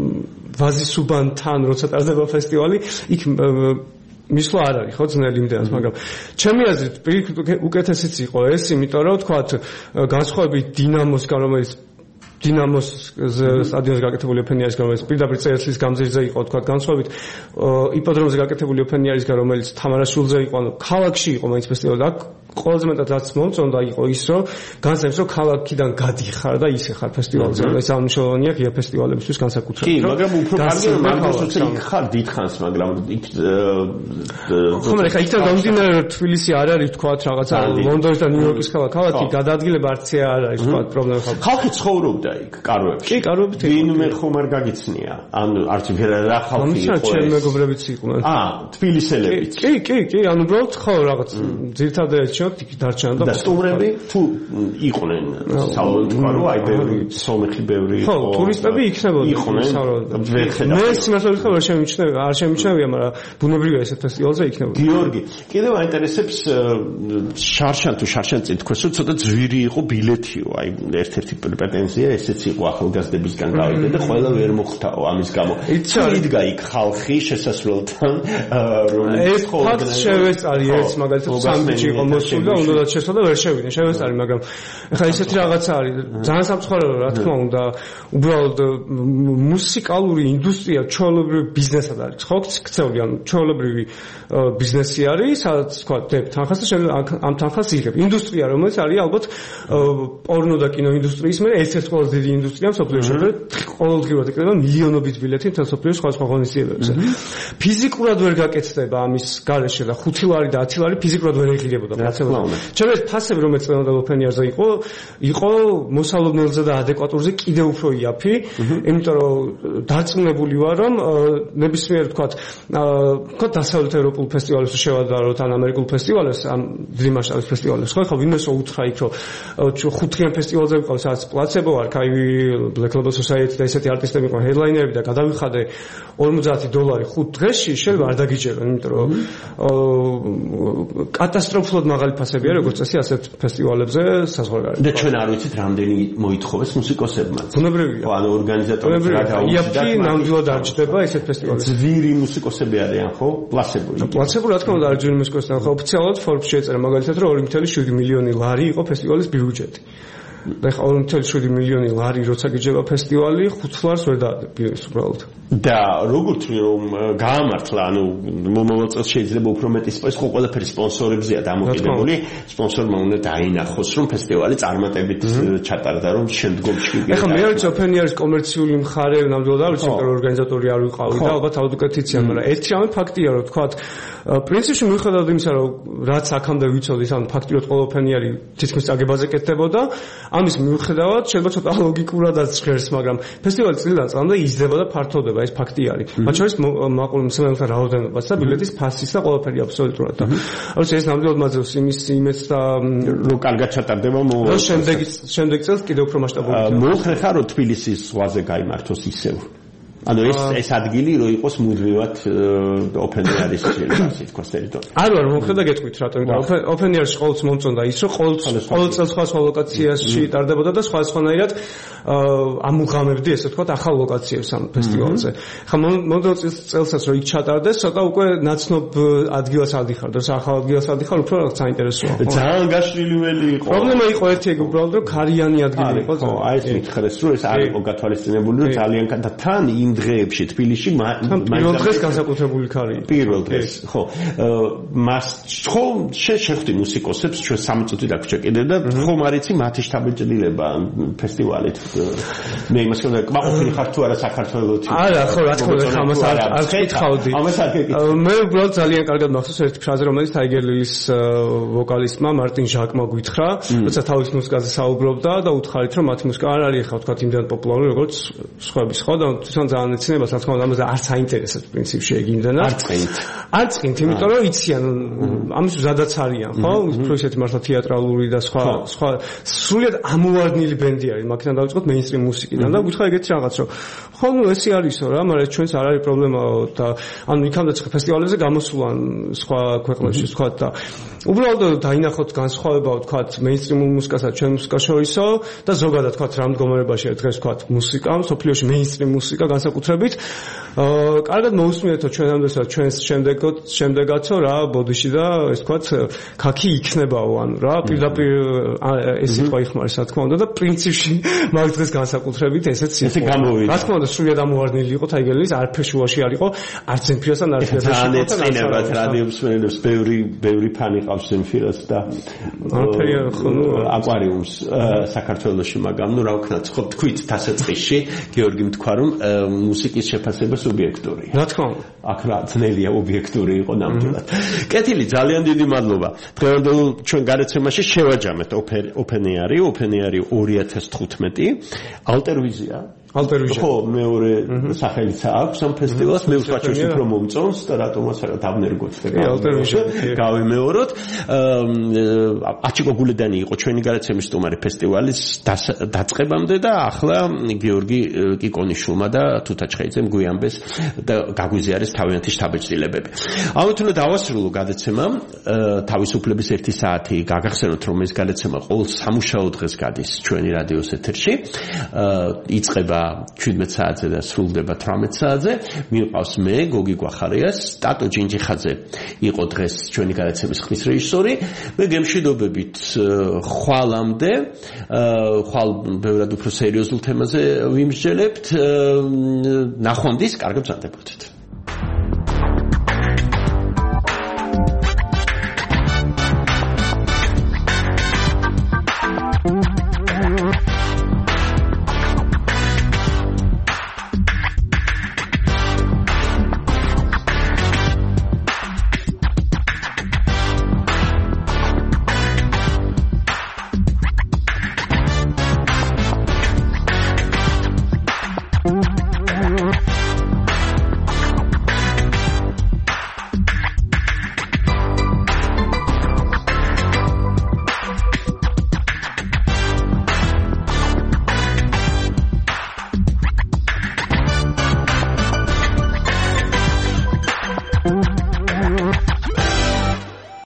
ვაზისუბანთან როცა ტარდება ფესტივალი, იქ მისვლა არ არის ხო ძნელი იმდენად, მაგრამ ჩემი აზრით უკეთესიც იყო ეს, იმიტომ რომ თქვათ განსხვავებით დინამოსგან, რომელიც დინამოს სტადიონზე გაკეთებული ოფენიარისგან, რომელიც პირდაპირ წერეთლის გამზირზე იყო, თქვათ განსხვავებით იპოდრომზე გაკეთებული ოფენიარისგან, რომელიც თამარაშვილზე იყო, ანუ ქალაქში იყო მაინც ფესტივალი და ყველაზე მეტად რაც მომწონდა იყო ის, რომ განსაკუთრებით რომ ქალაქიდან გადიხარ და ისე ხარ ფესტივალზე, ეს ამუშავებელია ღია ფესტივალებისთვის განსაკუთრებით. კი, მაგრამ უფრო კარგია მაგას იქ ხარ დიდხანს, მაგრამ იქ ხომ ეხა იქთან გამომდინარე რომ თბილისი არ არის თქვათ რაღაცა ლონდონის და ნიუ-იორკის ქალაქი, გადაადგილება არც არ არის თქვათ პრობლემა. ხალხი ცხოვრობდა იქ კარვებში. კი, კარვებით. ვინმე ხომ არ გაგიცნია. ანუ არც რა ხალხი იყო ეს. ჩემი მეგობრებიც იყვნენ. თბილისელებიც. კი, ანუ უბრალოდ ხო რაღაც ძირითადად იქ დარჩან და სტუმრები თუ იყვნენ საავადმყოფო, აი ბევრი სომეხი ბევრი იყო. ხო, ტურისტები იქნებოდნენ საავადმყოფო. მე სიმართლე ვთქვა, არ შემიჩნევია, მაგრამ ბუნებრივია ეს ფესტივალზე იქნებოდა. გიორგი, კიდევ აინტერესებს შარშან წინ თქვენს რომ ცოტა ძვირი იყო ბილეთიო, აი ერთ-ერთი პრეტენზია ესეც იყო ახალგაზრდებისგან გავიდე და ყველა ვერ მოხდაო ამის გამო. იდგა იქ ხალხი შესასვლელთან, ეს ფაქტ შევეწარი ერთ მაგალითად სამბიჯი იყო მოსული და უნდათ შესვა და ვერ შევიდნენ, შევეწარი, მაგრამ ეხლა ისეთი რაღაცა არის, ძალიან სამწუხაროა რა თქმა უნდა, უბრალოდ მუსიკალური ინდუსტრია ჩვეულებრივი ბიზნესად არის, ხო, ქცეული, ანუ ჩვეულებრივი ბიზნესი არის, სადაც თქვა დებ თანხას და ამ თანხას იღებ. ინდუსტრია, რომელიც არის ალბათ პორნო და კინო ინდუსტრიის მე ერთ-ერთი ყველაზე დიდი ინდუსტრია მსოფლიოში, ყოველდღიურად იკრება მილიონობით ბილეთი მთელ მსოფლიოს სხვადასხვა ღონისძიებებზე. ფიზიკურად ვერ გაკეთდება ამის გარეშე და 5 ლარი და 10 ლარი ფიზიკურად ვერ იღებოდა. ჩემს ფასები რომელიც წელანდელ ოფენიარზე იყო მოსალოდნელზე და ადეკვატურზე კიდევ უფრო იაფი, იმიტომ რომ დარწმუნებული ვარ რომ ნებისმიერ თქვათ დასავლეთ ევროპულ ფესტივალებს შევადაროთ ან ამერიკულ ფესტივალებს, ან დიდი მასშტაბის ფესტივალებს, ხო, ვინმეს უთხრა იქ რომ 5-დღიან ფესტივალზე ვიყავს, სადაც პლაცებო, არქაივი, Black Label Society და ესეთი არტისტები იყვნენ ჰედლაინერები და გადავიხადე $50 5 დღეში, შეიძლება არ დაგიჭერონ, იმიტომ რომ კატასტროფულად მაღალი ფასები არის როგორც წესი ასეთ ფესტივალებზე საზღვარგარეთ. და ჩვენ არ ვიცით რამდენი მოითხოვეს მუსიკოსებმა. ბუნებრივია. ანუ ორგანიზატორებს რა გაუჩნდა. იაფი ნამდვილად არ ჯდება ესეთ ფესტივალებზე. ძვირი მუსიკოსები არიან, ხო? პლაცებო. პლაცებო რა თქმა უნდა არის ძვირი მუსიკოსები, ხო, ოფიციალურად Forbes შეეწერა მაგალითად რომ $2.7 მილიონი იყო ფესტივალის ბიუჯეტი. და ეხლა 2.7 მილიონი ლარი როცა გიჯება ფესტივალი 5 ლარს ვერ დაადებიეს უბრალოდ. და როგორ თქვი რომ გაამართლა ანუ მომავალ წელს შეიძლება უფრო მეტი ხო ყველაფერი სპონსორებზეა დამოკიდებული სპონსორმა უნდა დაინახოს რომ ფესტივალი წარმატებით ჩატარდა რომ შემდგომში ეხლა მე ვიცი open air-ის კომერციული მხარე ნამდვილად არ ვიცი რომ ორგანიზატორი არ ვიყავი და ალბათ აუდიტიცია მაგრამ ერთი ამი ფაქტია რომ თქვა პრინციპში მიუხედავად იმისა რომ რაც აქამდე ვიცოდი ანუ ფაქტიურად ყველა open air-ი თითქმის წაგებაზე კეთდებოდა ამის მიუხედავად შეიძლება ცოტა ლოგიკურადაც ჟღერს მაგრამ ფესტივალი წლიდან წლამდე იზრდება და ფართოვდება ეს ფაქტი არის მათ შორის მაყურებელ მსმენელთა რაოდენობაც და ბილეთის ფასის და ყველაფერი აბსოლუტურად და როცა ეს ნამდვილად მაძლევს იმეც და რომ კარგად ჩატარდება მოუწევს შემდეგ წელს კიდევ უფრო მასშტაბურია მოხდა ხარ რომ თბილისის ზღვაზე გაიმართოს ისევ ანუ ეს ადგილი რო იყოს მუდმივად open air-ის ასე თქვა ტერიტორია. არ მომხდა გეტყვით რატომ open air-ში ყოველთვის მომწონდა ის რომ ყოველ წელს სხვა ლოკაციაში ტარდებოდა და სხვადასხვანაირად ამუღამებდი ესე თქვა ახალ ლოკაციებს ამ ფესტივალზე. ხა მომდევნო წელსაც რო იქ ჩატარდეს, ცოტა უკვე ნაცნობ ადგილას ადიხარ და ახალ ადგილას ადიხარ უფრო რაღაც საინტერესოა. ძალიან გაშლილველი იყო. პრობლემა იყო ერთი ეგ უბრალოდ რომ ქარიანი ადგილი იყო. ხო, აი ეს მითხრეს რომ ეს არ იყო გათვალისწინებული რომ ძალიან და თან დღეებში თბილისში პირველ დღეს განსაკუთრებული ქარი პირველ დღეს ხო მას ხო შეხვდი მუსიკოსებს ჩვენ 3 წუთი დაგვჭირდა კიდევ და ხომ არიცი მათი შთაბეჭდილება ფესტივალით მე იმას ვქნა ყოფილი ხარ თუ არა საქართველოს არა ხო რა თქმა უნდა ამას არ გითხავდი ამას არ გეკითხავდი მე უბრალოდ ძალიან კარგად მახსოვს ერთი ფრაზა რომელიც Tiger Lily-ის ვოკალისტმა მარტინ ჟაკმა გითხრა როცა თავის მუსიკაზე საუბრობდა და უთხარით რომ მათი მუსიკა არ არის ხა თქვა იმდან პოპულარული როგორც სხვების ხო და თვითონ ძალიან ეცნებას რა თქმა უნდა ამაზე არც აინტერესებს პრინციპში ეგ იმდანაც არ წინთ იმიტომ რომ იციან ამის ზადაც არიან ხო უფრო ისეთი მართლა თეატრალური და სხვა სრულიად ამოვარდნილი ბენდი არის მაგიდან დავიწყოთ მეინსტრიმ მუსიკიდან და გითხრა ეგეთი რაღაც რომ ხო ნუ ესე არისო რა მაგრამ ჩვენც არ არის პრობლემა და ანუ იქამდე ფესტივალებზე გამოსულან სხვა ქვეყნებში თქვა და უბრალოდ დაინახოთ განსხვავება თქვა მეინსტრიმულ მუსიკასა ჩვენ მუსიკას შორისო და ზოგადად თქვა რა მდგომარეობაში დღეს თქვა მუსიკა სოფლიოში მეინსტრიმ მუსიკა განსაკუთრებით კარგად მოусმინეთო ჩვენამდესაც ჩვენს შემდეგაცო რა ბოდიში და ეს თქვათ ქაქი იქნებაო ანუ რა პირდაპირ ეს სიტყვა იხმარეს რა თქმა უნდა და პრინციპში მაგ დღეს განსაკუთრებით ესეც გამოვიდა რა თქმა უნდა სრულიად ამოვარდნილი იყო Tiger Lily-ის არაფერ შუაში არ იყო არც ზემფირასთან არც ძალიან ეწინებათ რადიო მსმენელებს ბევრი ფანი ყავს ზემფირას და აკვარიუმს საქართველოში მაგრამ ნუ რა ვქნათ ხო თქვით დასაწყისში გიორგიმ თქვა რომ მუსიკის შეფასება სუბიექტურია. რა თქმა უნდა. აქ რა ძნელია ობიექტური იყო ნამდვილად. კეთილი, ძალიან დიდი მადლობა. დღევანდელ ჩვენ გარეთმაში შევაჯამეთ open air-ი 2015 ალტერვიზია. ალტერვიზია. ხო, მეორე სახელიც აქვს ამ ფესტივალს, მე ვთქვათ რომ უფრო მომწონს და რატომაც არა დავნერგოთ და გავიმეოროთ. აჩიკო გულედანი იყო ჩვენი გარეთმის სტუმარი ფესტივალის დაწყებამდე და ახლა გიორგი კიკონიშვილმა და თუთა ჩხეიძემ გვიამბეს და გაგვიზიარეს თავიანთი შთაბეჭდილებები. ამით უნდა დავასრულო გადაცემა თავისუფლების 1 საათი. გაგახსენოთ რომ ეს გადაცემა ყოველ სამუშაო დღეს გადის ჩვენი რადიოს ეთერში. იწყება 17 საათზე და სრულდება 18 საათზე. მიყვავს მე გოგი გვახარია, სტატო ჯინჯიხაძე იყო დღეს ჩვენი გადაცემის ხმის რეჟისორი. მე გემშვიდობებით ხვალამდე, ხვალ ბევრად უფრო სერიოზულ თემაზე ვიმსჯელებთ. ნახვამდის, კარგად ბრძანდებოდეთ.